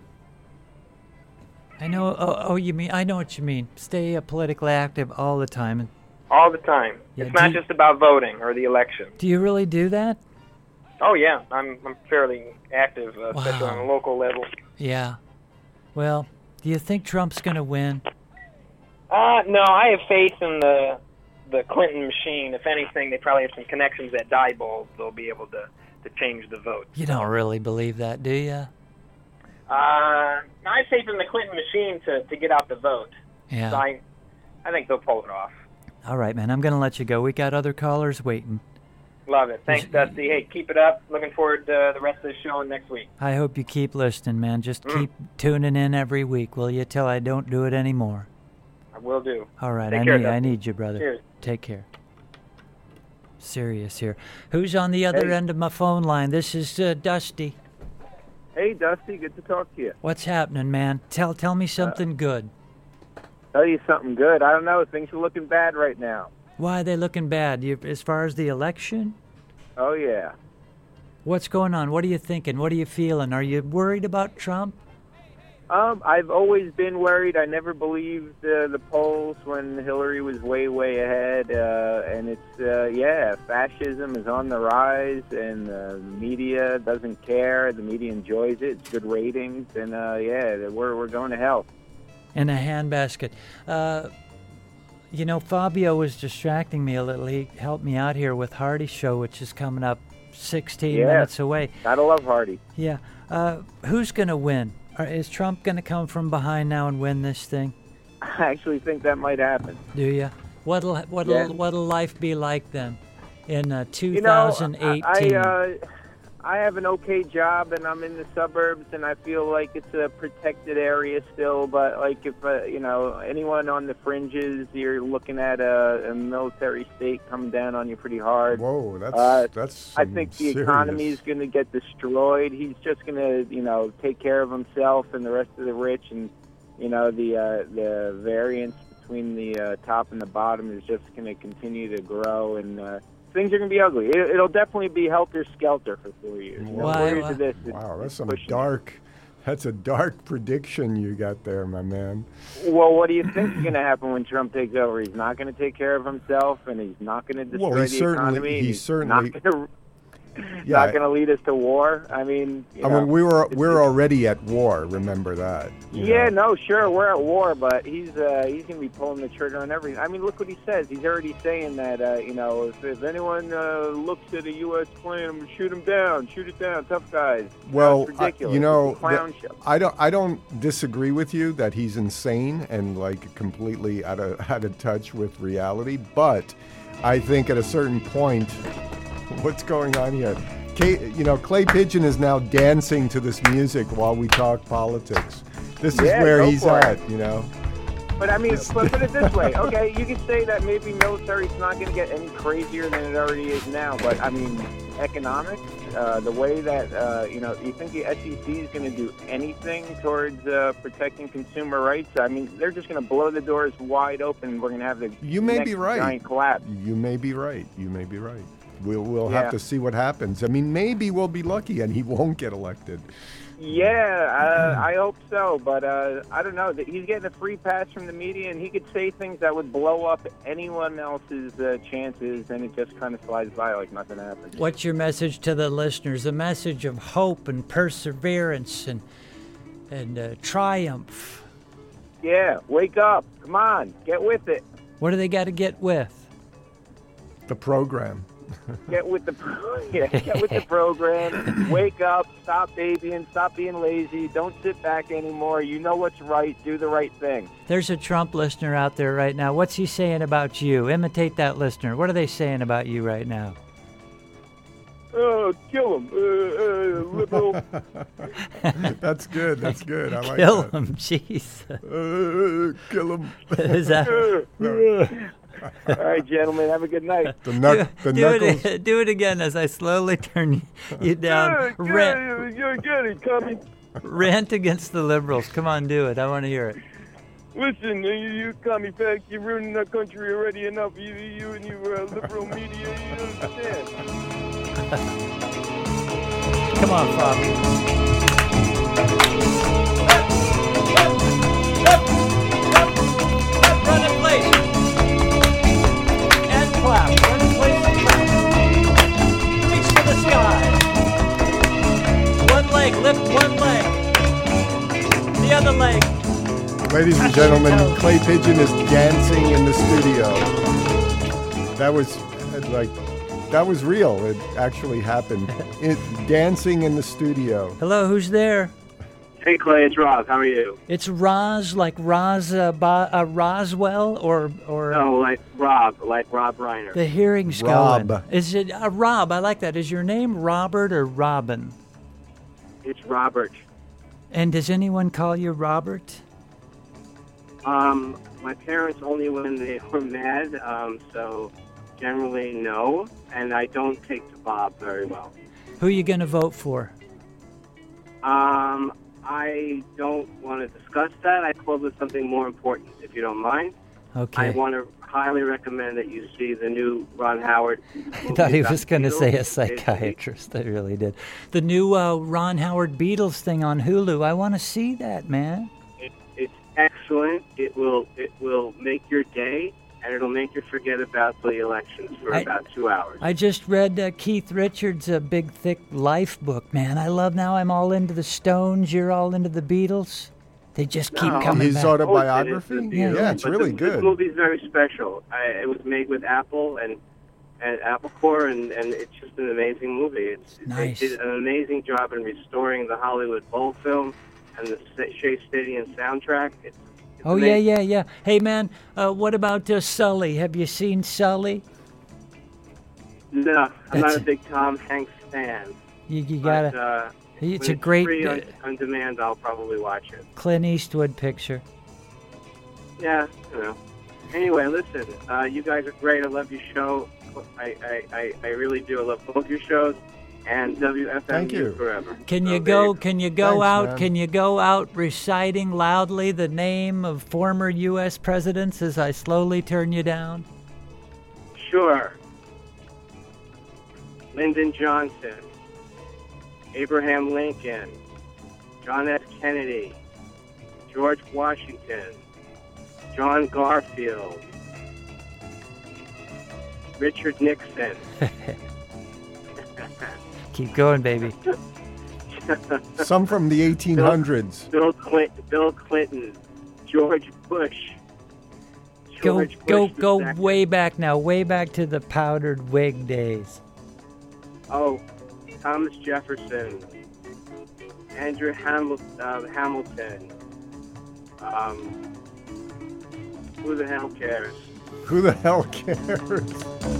I know. You mean? I know what you mean. Stay politically active all the time. All the time. Yeah, It's not just about voting or the election. Do you really do that? Oh yeah, I'm fairly active, especially on a local level. Yeah. Well, do you think Trump's going to win? No, I have faith in the Clinton machine. If anything, they probably have some connections at Diebold. They'll be able to change the vote. You don't really believe that, do you? I have faith in the Clinton machine to get out the vote. Yeah. So I think they'll pull it off. All right, man. I'm going to let you go. We got other callers waiting. Love it. Thanks, Dusty. Hey, keep it up. Looking forward to the rest of the show next week. I hope you keep listening, man. Just keep tuning in every week, will you, till I don't do it anymore? I will do. All right. I need you, brother. Cheers. Take care. Sirius here. Who's on the other end of my phone line? This is Dusty. Hey, Dusty. Good to talk to you. What's happening, man? Tell me something good. Tell you something good. I don't know. Things are looking bad right now. Why are they looking bad? As far as the election? Oh, yeah. What's going on? What are you thinking? What are you feeling? Are you worried about Trump? I've always been worried. I never believed the polls when Hillary was way, way ahead. And it's, fascism is on the rise, and the media doesn't care. The media enjoys it. It's good ratings. And, we're going to hell. In a handbasket. Fabio was distracting me a little. He helped me out here with Hardy's show, which is coming up 16 minutes away. Gotta love Hardy. Yeah. Who's going to win? Is Trump going to come from behind now and win this thing? I actually think that might happen. Do you? What'll life be like then in 2018? I have an okay job, and I'm in the suburbs, and I feel like it's a protected area still. But like, if anyone on the fringes, you're looking at a military state coming down on you pretty hard. Whoa, that's. I think the economy is going to get destroyed. He's just going to, take care of himself and the rest of the rich, and the variance between the top and the bottom is just going to continue to grow, and things are going to be ugly. It'll definitely be helter-skelter for 4 years. Wow, that's a dark prediction you got there, my man. Well, what do you think is going to happen when Trump takes over? He's not going to take care of himself, and he's not going to destroy the economy. He's not going to lead us to war. I mean, we're already at war. Remember that. Sure, we're at war, but he's going to be pulling the trigger on everything. I mean, look what he says. He's already saying that if anyone looks at a U.S. plane, I'm going to shoot him down. Shoot it down, tough guys. Well, it's ridiculous. It's a clown show. I don't disagree with you that he's insane and like completely out of touch with reality, but I think at a certain point. What's going on here? Clay Pigeon is now dancing to this music while we talk politics. This is where he's at, But I mean, put it this way. Okay, you could say that maybe military's not going to get any crazier than it already is now. But I mean, economics, the way that, you think the SEC is going to do anything towards protecting consumer rights? I mean, they're just going to blow the doors wide open. We're going to have the giant collapse. You may be right. We'll have to see what happens. I mean, maybe we'll be lucky and he won't get elected. Yeah, I hope so. But I don't know. He's getting a free pass from the media, and he could say things that would blow up anyone else's chances, and it just kind of slides by like nothing happened. What's your message to the listeners? A message of hope and perseverance and triumph. Yeah, wake up. Come on, get with it. What do they got to get with? The program. Get with the program. Wake up. Stop babying. Stop being lazy. Don't sit back anymore. You know what's right. Do the right thing. There's a Trump listener out there right now. What's he saying about you? Imitate that listener. What are they saying about you right now? Kill him, liberal. That's good. I like kill that. Kill him, jeez. Kill him. Is that... All right, gentlemen, have a good night. Do it again as I slowly turn you down. Rant against the liberals. Come on, do it. I want to hear it. Listen, you commie fags, you're ruining our country already enough. You and your liberal media, you understand. Come on, Fabi. Run in place. And clap. Run in place and clap. Reach to the sky. One leg. Lift one leg. The other leg. Ladies and gentlemen, Clay Pigeon is dancing in the studio. That was real. It actually happened. Dancing in the studio. Hello, who's there? Hey, Clay, it's Rob. How are you? It's Roz, like Roswell, or No, like Rob Reiner. the hearing's Rob. going. Is it Rob? I like that. Is your name Robert or Robin? It's Robert. And does anyone call you Robert? My parents only when they were mad, so generally no, and I don't take to Bob very well. Who are you going to vote for? I don't want to discuss that. I close with something more important, if you don't mind. Okay. I want to highly recommend that you see the new Ron Howard movie. I thought he was going to say a Beatles. psychiatrist. I really did. The new Ron Howard Beatles thing on Hulu. I want to see that, man. It's excellent. It will make your day, and it'll make you forget about the elections for about 2 hours. I just read Keith Richards' big, thick life book, man. I love now I'm all into the Stones. You're all into the Beatles. They just keep coming His back. autobiography? Yeah, it's But really This good. movie's very special. It was made with Apple and Apple Corps, and it's just an amazing movie. Nice. They did an amazing job in restoring the Hollywood Bowl film and the Shea Stadium soundtrack. It's Oh, amazing. yeah. Hey, man, what about Sully? Have you seen Sully? No, I'm That's not a big Tom Hanks fan. You But, gotta. It's when a great free on demand. I'll probably watch it. Clint Eastwood picture. Yeah, you know. Anyway, listen, you guys are great. I love your show. I really do. I love both your shows, and WFMU Thank you. forever. Can you So go? there Can you go Thanks, out? man. Can you go out reciting loudly the name of former U.S. presidents as I slowly turn you down? Sure. Lyndon Johnson, Abraham Lincoln, John F. Kennedy, George Washington, John Garfield, Richard Nixon. Keep going, baby. Some from the 1800s. Bill Clinton, George Bush. Go George Bush go II. way back now, way back to the powdered wig days. Oh, Thomas Jefferson, Andrew Hamilton. Who the hell cares? Who the hell cares?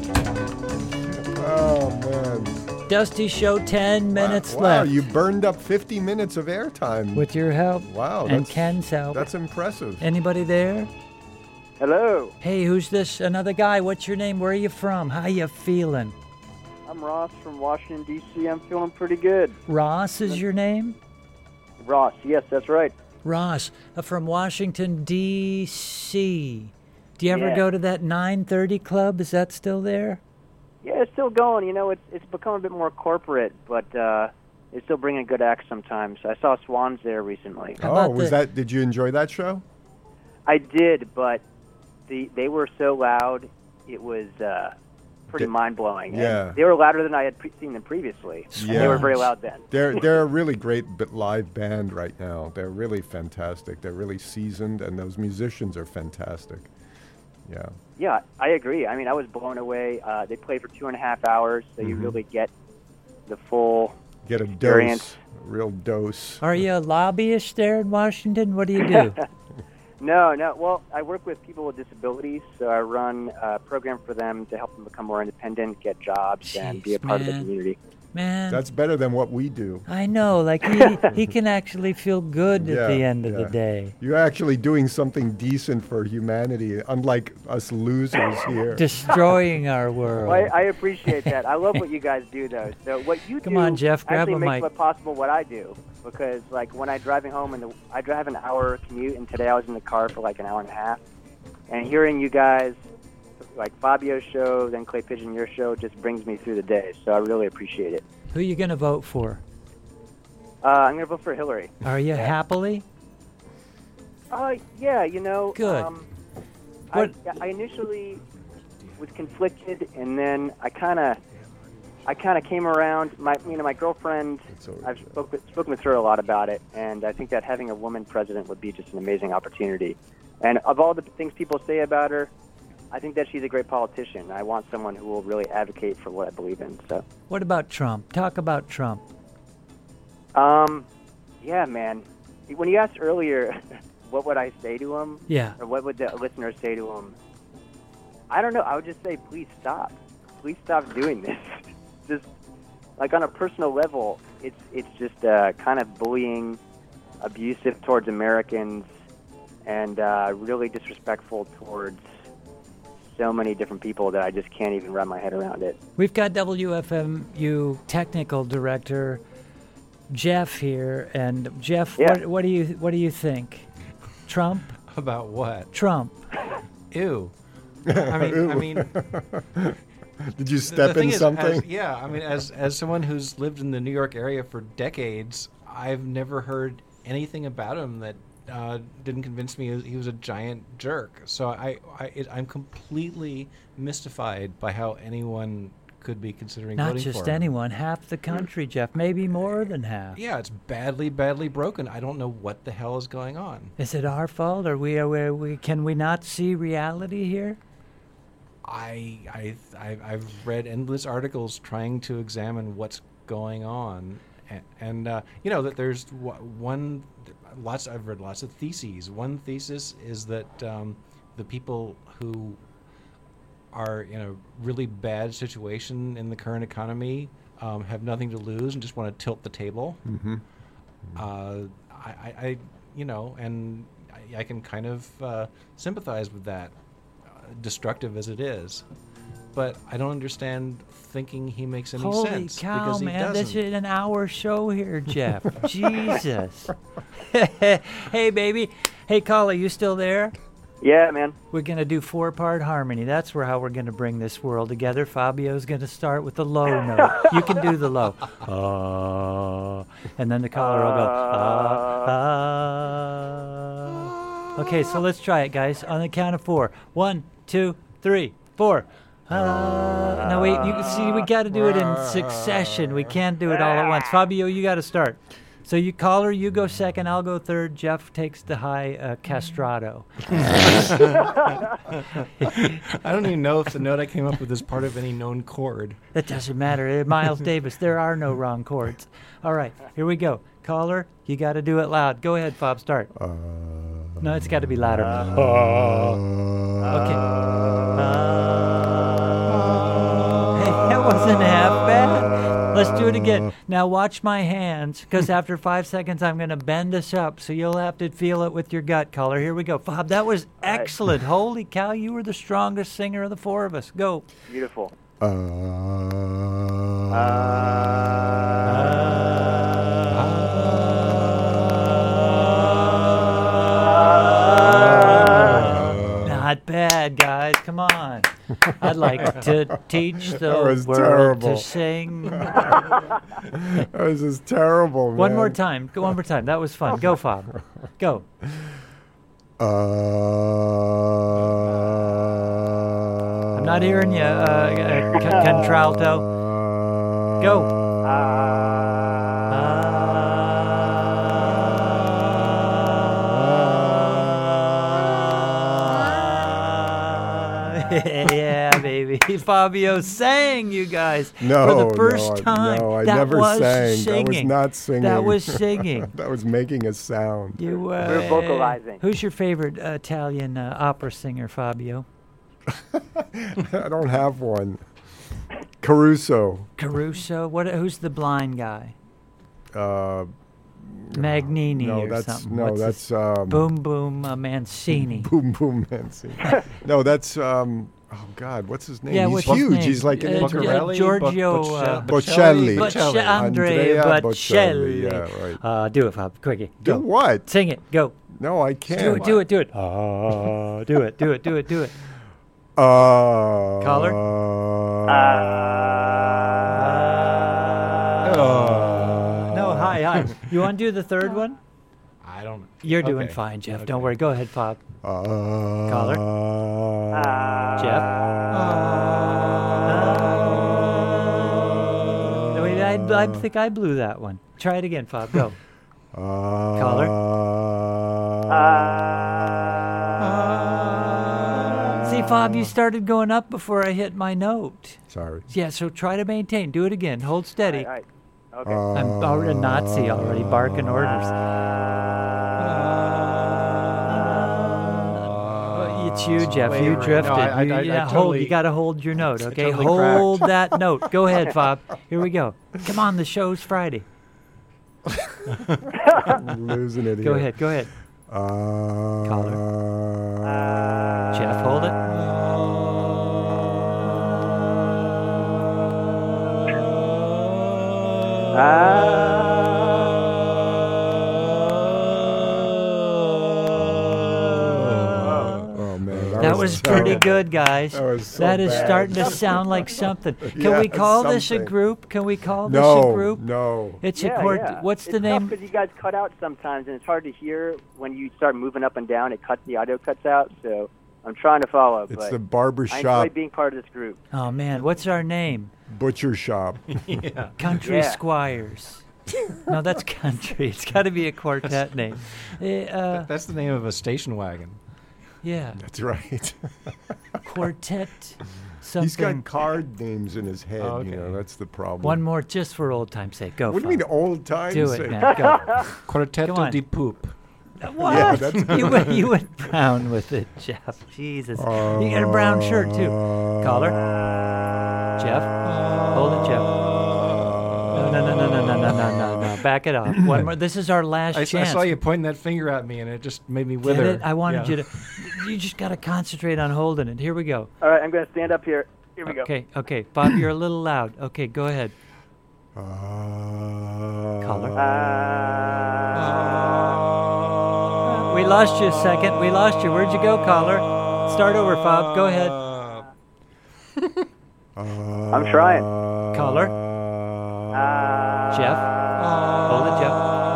Oh, man. Dusty Show, 10 minutes Wow, left. you burned up 50 minutes of airtime. With your help. Wow. And Ken's help. That's impressive. Anybody there? Hello. Hey, who's this? Another guy. What's your name? Where are you from? How you feeling? I'm Ross from Washington, D.C. I'm feeling pretty good. Ross is your name? Ross, yes, that's right. Ross, from Washington, D.C. Do you ever Yeah. go to that 9:30 club? Is that still there? Yeah, it's still going. You know, it's become a bit more corporate, but it's still bringing good acts sometimes. I saw Swans there recently. Did you enjoy that show? I did, but they were so loud, it was pretty mind-blowing. And Yeah. they were louder than I had seen them previously. And they were very loud then. They're a really great live band right now. They're really fantastic. They're really seasoned, and those musicians are fantastic. Yeah. Yeah, I agree. I mean, I was blown away. They play for 2.5 hours, so you Mhm. really get the full Get a experience. dose, a real dose. Are you a lobbyist there in Washington? What do you do? No. Well, I work with people with disabilities, so I run a program for them to help them become more independent, get jobs, and be a part of the man. community. Man. That's better than what we do. I know, like he can actually feel good at the end of the day. You're actually doing something decent for humanity, unlike us losers here. Destroying our world. Well, I appreciate that. I love what you guys do, though. So what you Come do on, Jeff, grab actually a makes mic. what possible what I do. Because, like, when I'm driving home, I drive an hour commute, and today I was in the car for like an hour and a half. And hearing you guys, like Fabio's show, then Clay Pigeon, your show, just brings me through the day. So I really appreciate it. Who are you going to vote for? I'm going to vote for Hillary. Are you happily? Yeah, you know. Good. I initially was conflicted, and then I kind of came around. My girlfriend, I've spoken with her a lot about it, and I think that having a woman president would be just an amazing opportunity. And of all the things people say about her, I think that she's a great politician. I want someone who will really advocate for what I believe in. So, What about Trump? Talk about Trump. yeah, man. when you asked earlier, what would I say to him? Yeah. Or what would the listener say to him? I don't know. I would just say, please stop. Please stop doing this. Just like on a personal level, it's just kind of bullying, abusive towards Americans, and really disrespectful towards so many different people that I just can't even wrap my head around it. We've got WFMU technical director Jeff here, and Jeff, what do you think? Trump? About what? Trump. Ew. I mean. Did you step in something? As someone who's lived in the New York area for decades, I've never heard anything about him that didn't convince me he was a giant jerk. So I'm completely mystified by how anyone could be considering voting for him. Not just anyone, half the country, Jeff, maybe more than half. Yeah, it's badly, badly broken. I don't know what the hell is going on. Is it our fault? Can we not see reality here? I've read endless articles trying to examine what's going on, and you know that there's I've read lots of theses. One thesis is that the people who are in a really bad situation in the current economy have nothing to lose and just want to tilt the table. Mm-hmm. I can kind of sympathize with that, destructive as it is. But I don't understand thinking he makes any sense. Holy cow, because man! He This is an hour show here, Jeff. Jesus. Hey, baby. Hey, caller, you still there? Yeah, man. We're going to do 4-part harmony. That's how we're going to bring this world together. Fabio's going to start with the low note. You can do the low. And then the caller will go, Okay, so let's try it, guys. On the count of 4. 1, 2, 3, 4. No, wait. You see, we got to do it in succession. We can't do it all at once. Fabio, you got to start. So you caller, you go second, I'll go third. Jeff takes the high castrato. I don't even know if the note I came up with is part of any known chord. That doesn't matter. Miles Davis, there are no wrong chords. All right, here we go. Caller, you got to do it loud. Go ahead, Fob, start. No, it's got to be louder. Okay. Hey, that wasn't half bad. Let's do it again. Now watch my hands, because after 5 seconds, I'm going to bend us up, so you'll have to feel it with your gut, caller. Here we go. Fob, that was excellent. Holy cow, you were the strongest singer of the 4 of us. Go. Beautiful. Not bad, guys. Come on. I'd like to teach the world terrible. to sing. That was just terrible, man. One more time. Go one more time. That was fun. Go, Fob. Go. I'm not hearing you, contralto. Go. Yeah, baby. Fabio sang, you guys. No, for the first time. No, I that never was sang. Singing. That was not singing. That was singing. That was making a sound. You, we're vocalizing. Who's your favorite Italian opera singer, Fabio? I don't have one. Caruso. Caruso? Who's the blind guy? Magnini no, or something. No, What's that's Boom Boom Mancini. Boom Boom Mancini. No, that's oh God, what's his name? Yeah, he's what's huge. His name? He's like Giorgio Bocelli. Andrea Bocelli. Yeah, right. Do it, Fab. Quickie. Do Go. what? Sing it. Go. No, I can't. Do it. Do it. Do it. Caller. No, hi. You want to do the third one? I don't. You're doing fine, Jeff. Don't worry. Go ahead, Fob. Caller. Jeff. No, wait, I think I blew that one. Try it again, Fob. Go. Caller. See, Fob, you started going up before I hit my note. Sorry. Yeah, so try to maintain. Do it again. Hold steady. All right. Okay. I'm already a Nazi already barking orders. It's you, Jeff. You drifted. No, I totally, you got to hold your note, okay? totally Hold cracked. that note. Go ahead, Bob. Here we go. Come on, the show's Friday. I'm losing it here. Go ahead. Caller. Jeff, hold it. Oh man, That was pretty good, guys. That was so That is bad. starting to sound like something. Can Yeah, we call this a something. group? Can we call this a group? No. It's Yeah, a court. yeah. What's the It's name? Because you guys cut out sometimes, and it's hard to hear when you start moving up and down. The audio cuts out. So I'm trying to follow. It's but the barber I shop enjoy being part of this group. Oh man, what's our name? butcher shop. Yeah. Country Yeah. Squires. No, that's country. It's got to be a quartet name. That's the name of a station wagon. Yeah. That's right. Quartet. Something. He's got card names in his head. Oh, okay. You know, that's the problem. One more, just for old time's sake. Go. What do you Bob. mean old time's Do sake? it, man. Go. Quartetto Come on. di Poop. What? Yeah, that's good. you went brown with it, Jeff. Jesus. You got a brown shirt too. Caller. Jeff. Hold it, Jeff. No. Back it off. One more. This is our last I chance. saw you pointing that finger at me, and it just made me Get wither. it? I wanted Yeah. you to. You just got to concentrate on holding it. Here we go. All right, I'm going to stand up here. Here we go. Okay. Bob, you're a little loud. Okay, go ahead. Caller. We lost you a second. We lost you. Where'd you go, caller? Start over, Bob. Go ahead. I'm trying. Caller. Jeff. Hold it, Jeff.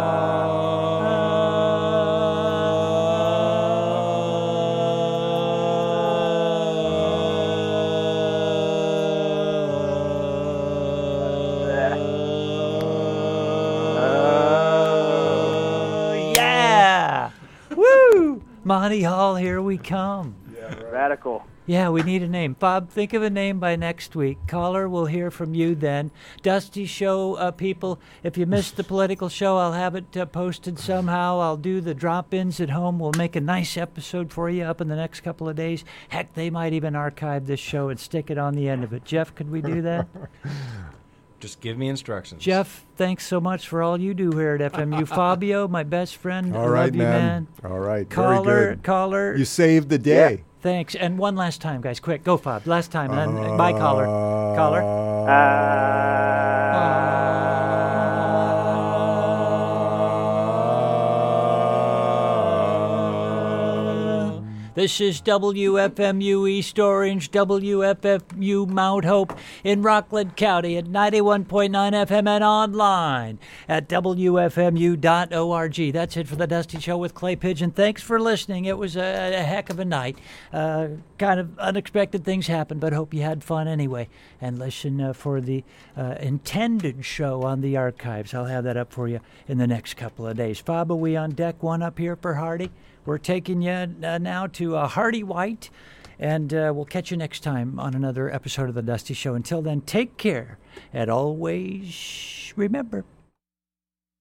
Yeah! Woo! Monty Hall, here we come. Radical. Yeah, we need a name. Bob, think of a name by next week. Caller, we'll hear from you then. Dusty Show people, if you missed the political show, I'll have it posted somehow. I'll do the drop-ins at home. We'll make a nice episode for you up in the next couple of days. Heck, they might even archive this show and stick it on the end of it. Jeff, could we do that? Just give me instructions. Jeff, thanks so much for all you do here at FMU. Fabio, my best friend. All I right, love you, man. All right. Caller, Very good. caller. You saved the day. Yeah. Thanks. And one last time, guys. Quick. Go, Fob. Last time. And then bye, caller. Caller. This is WFMU East Orange, WFMU Mount Hope in Rockland County at 91.9 FM and online at WFMU.org. That's it for the Dusty Show with Clay Pigeon. Thanks for listening. It was a heck of a night. Kind of unexpected things happened, but hope you had fun anyway. And listen for the intended show on the archives. I'll have that up for you in the next couple of days. Fob, are we on deck one up here for Hardy? We're taking you now to Hardy White, and we'll catch you next time on another episode of The Dusty Show. Until then, take care, and always remember,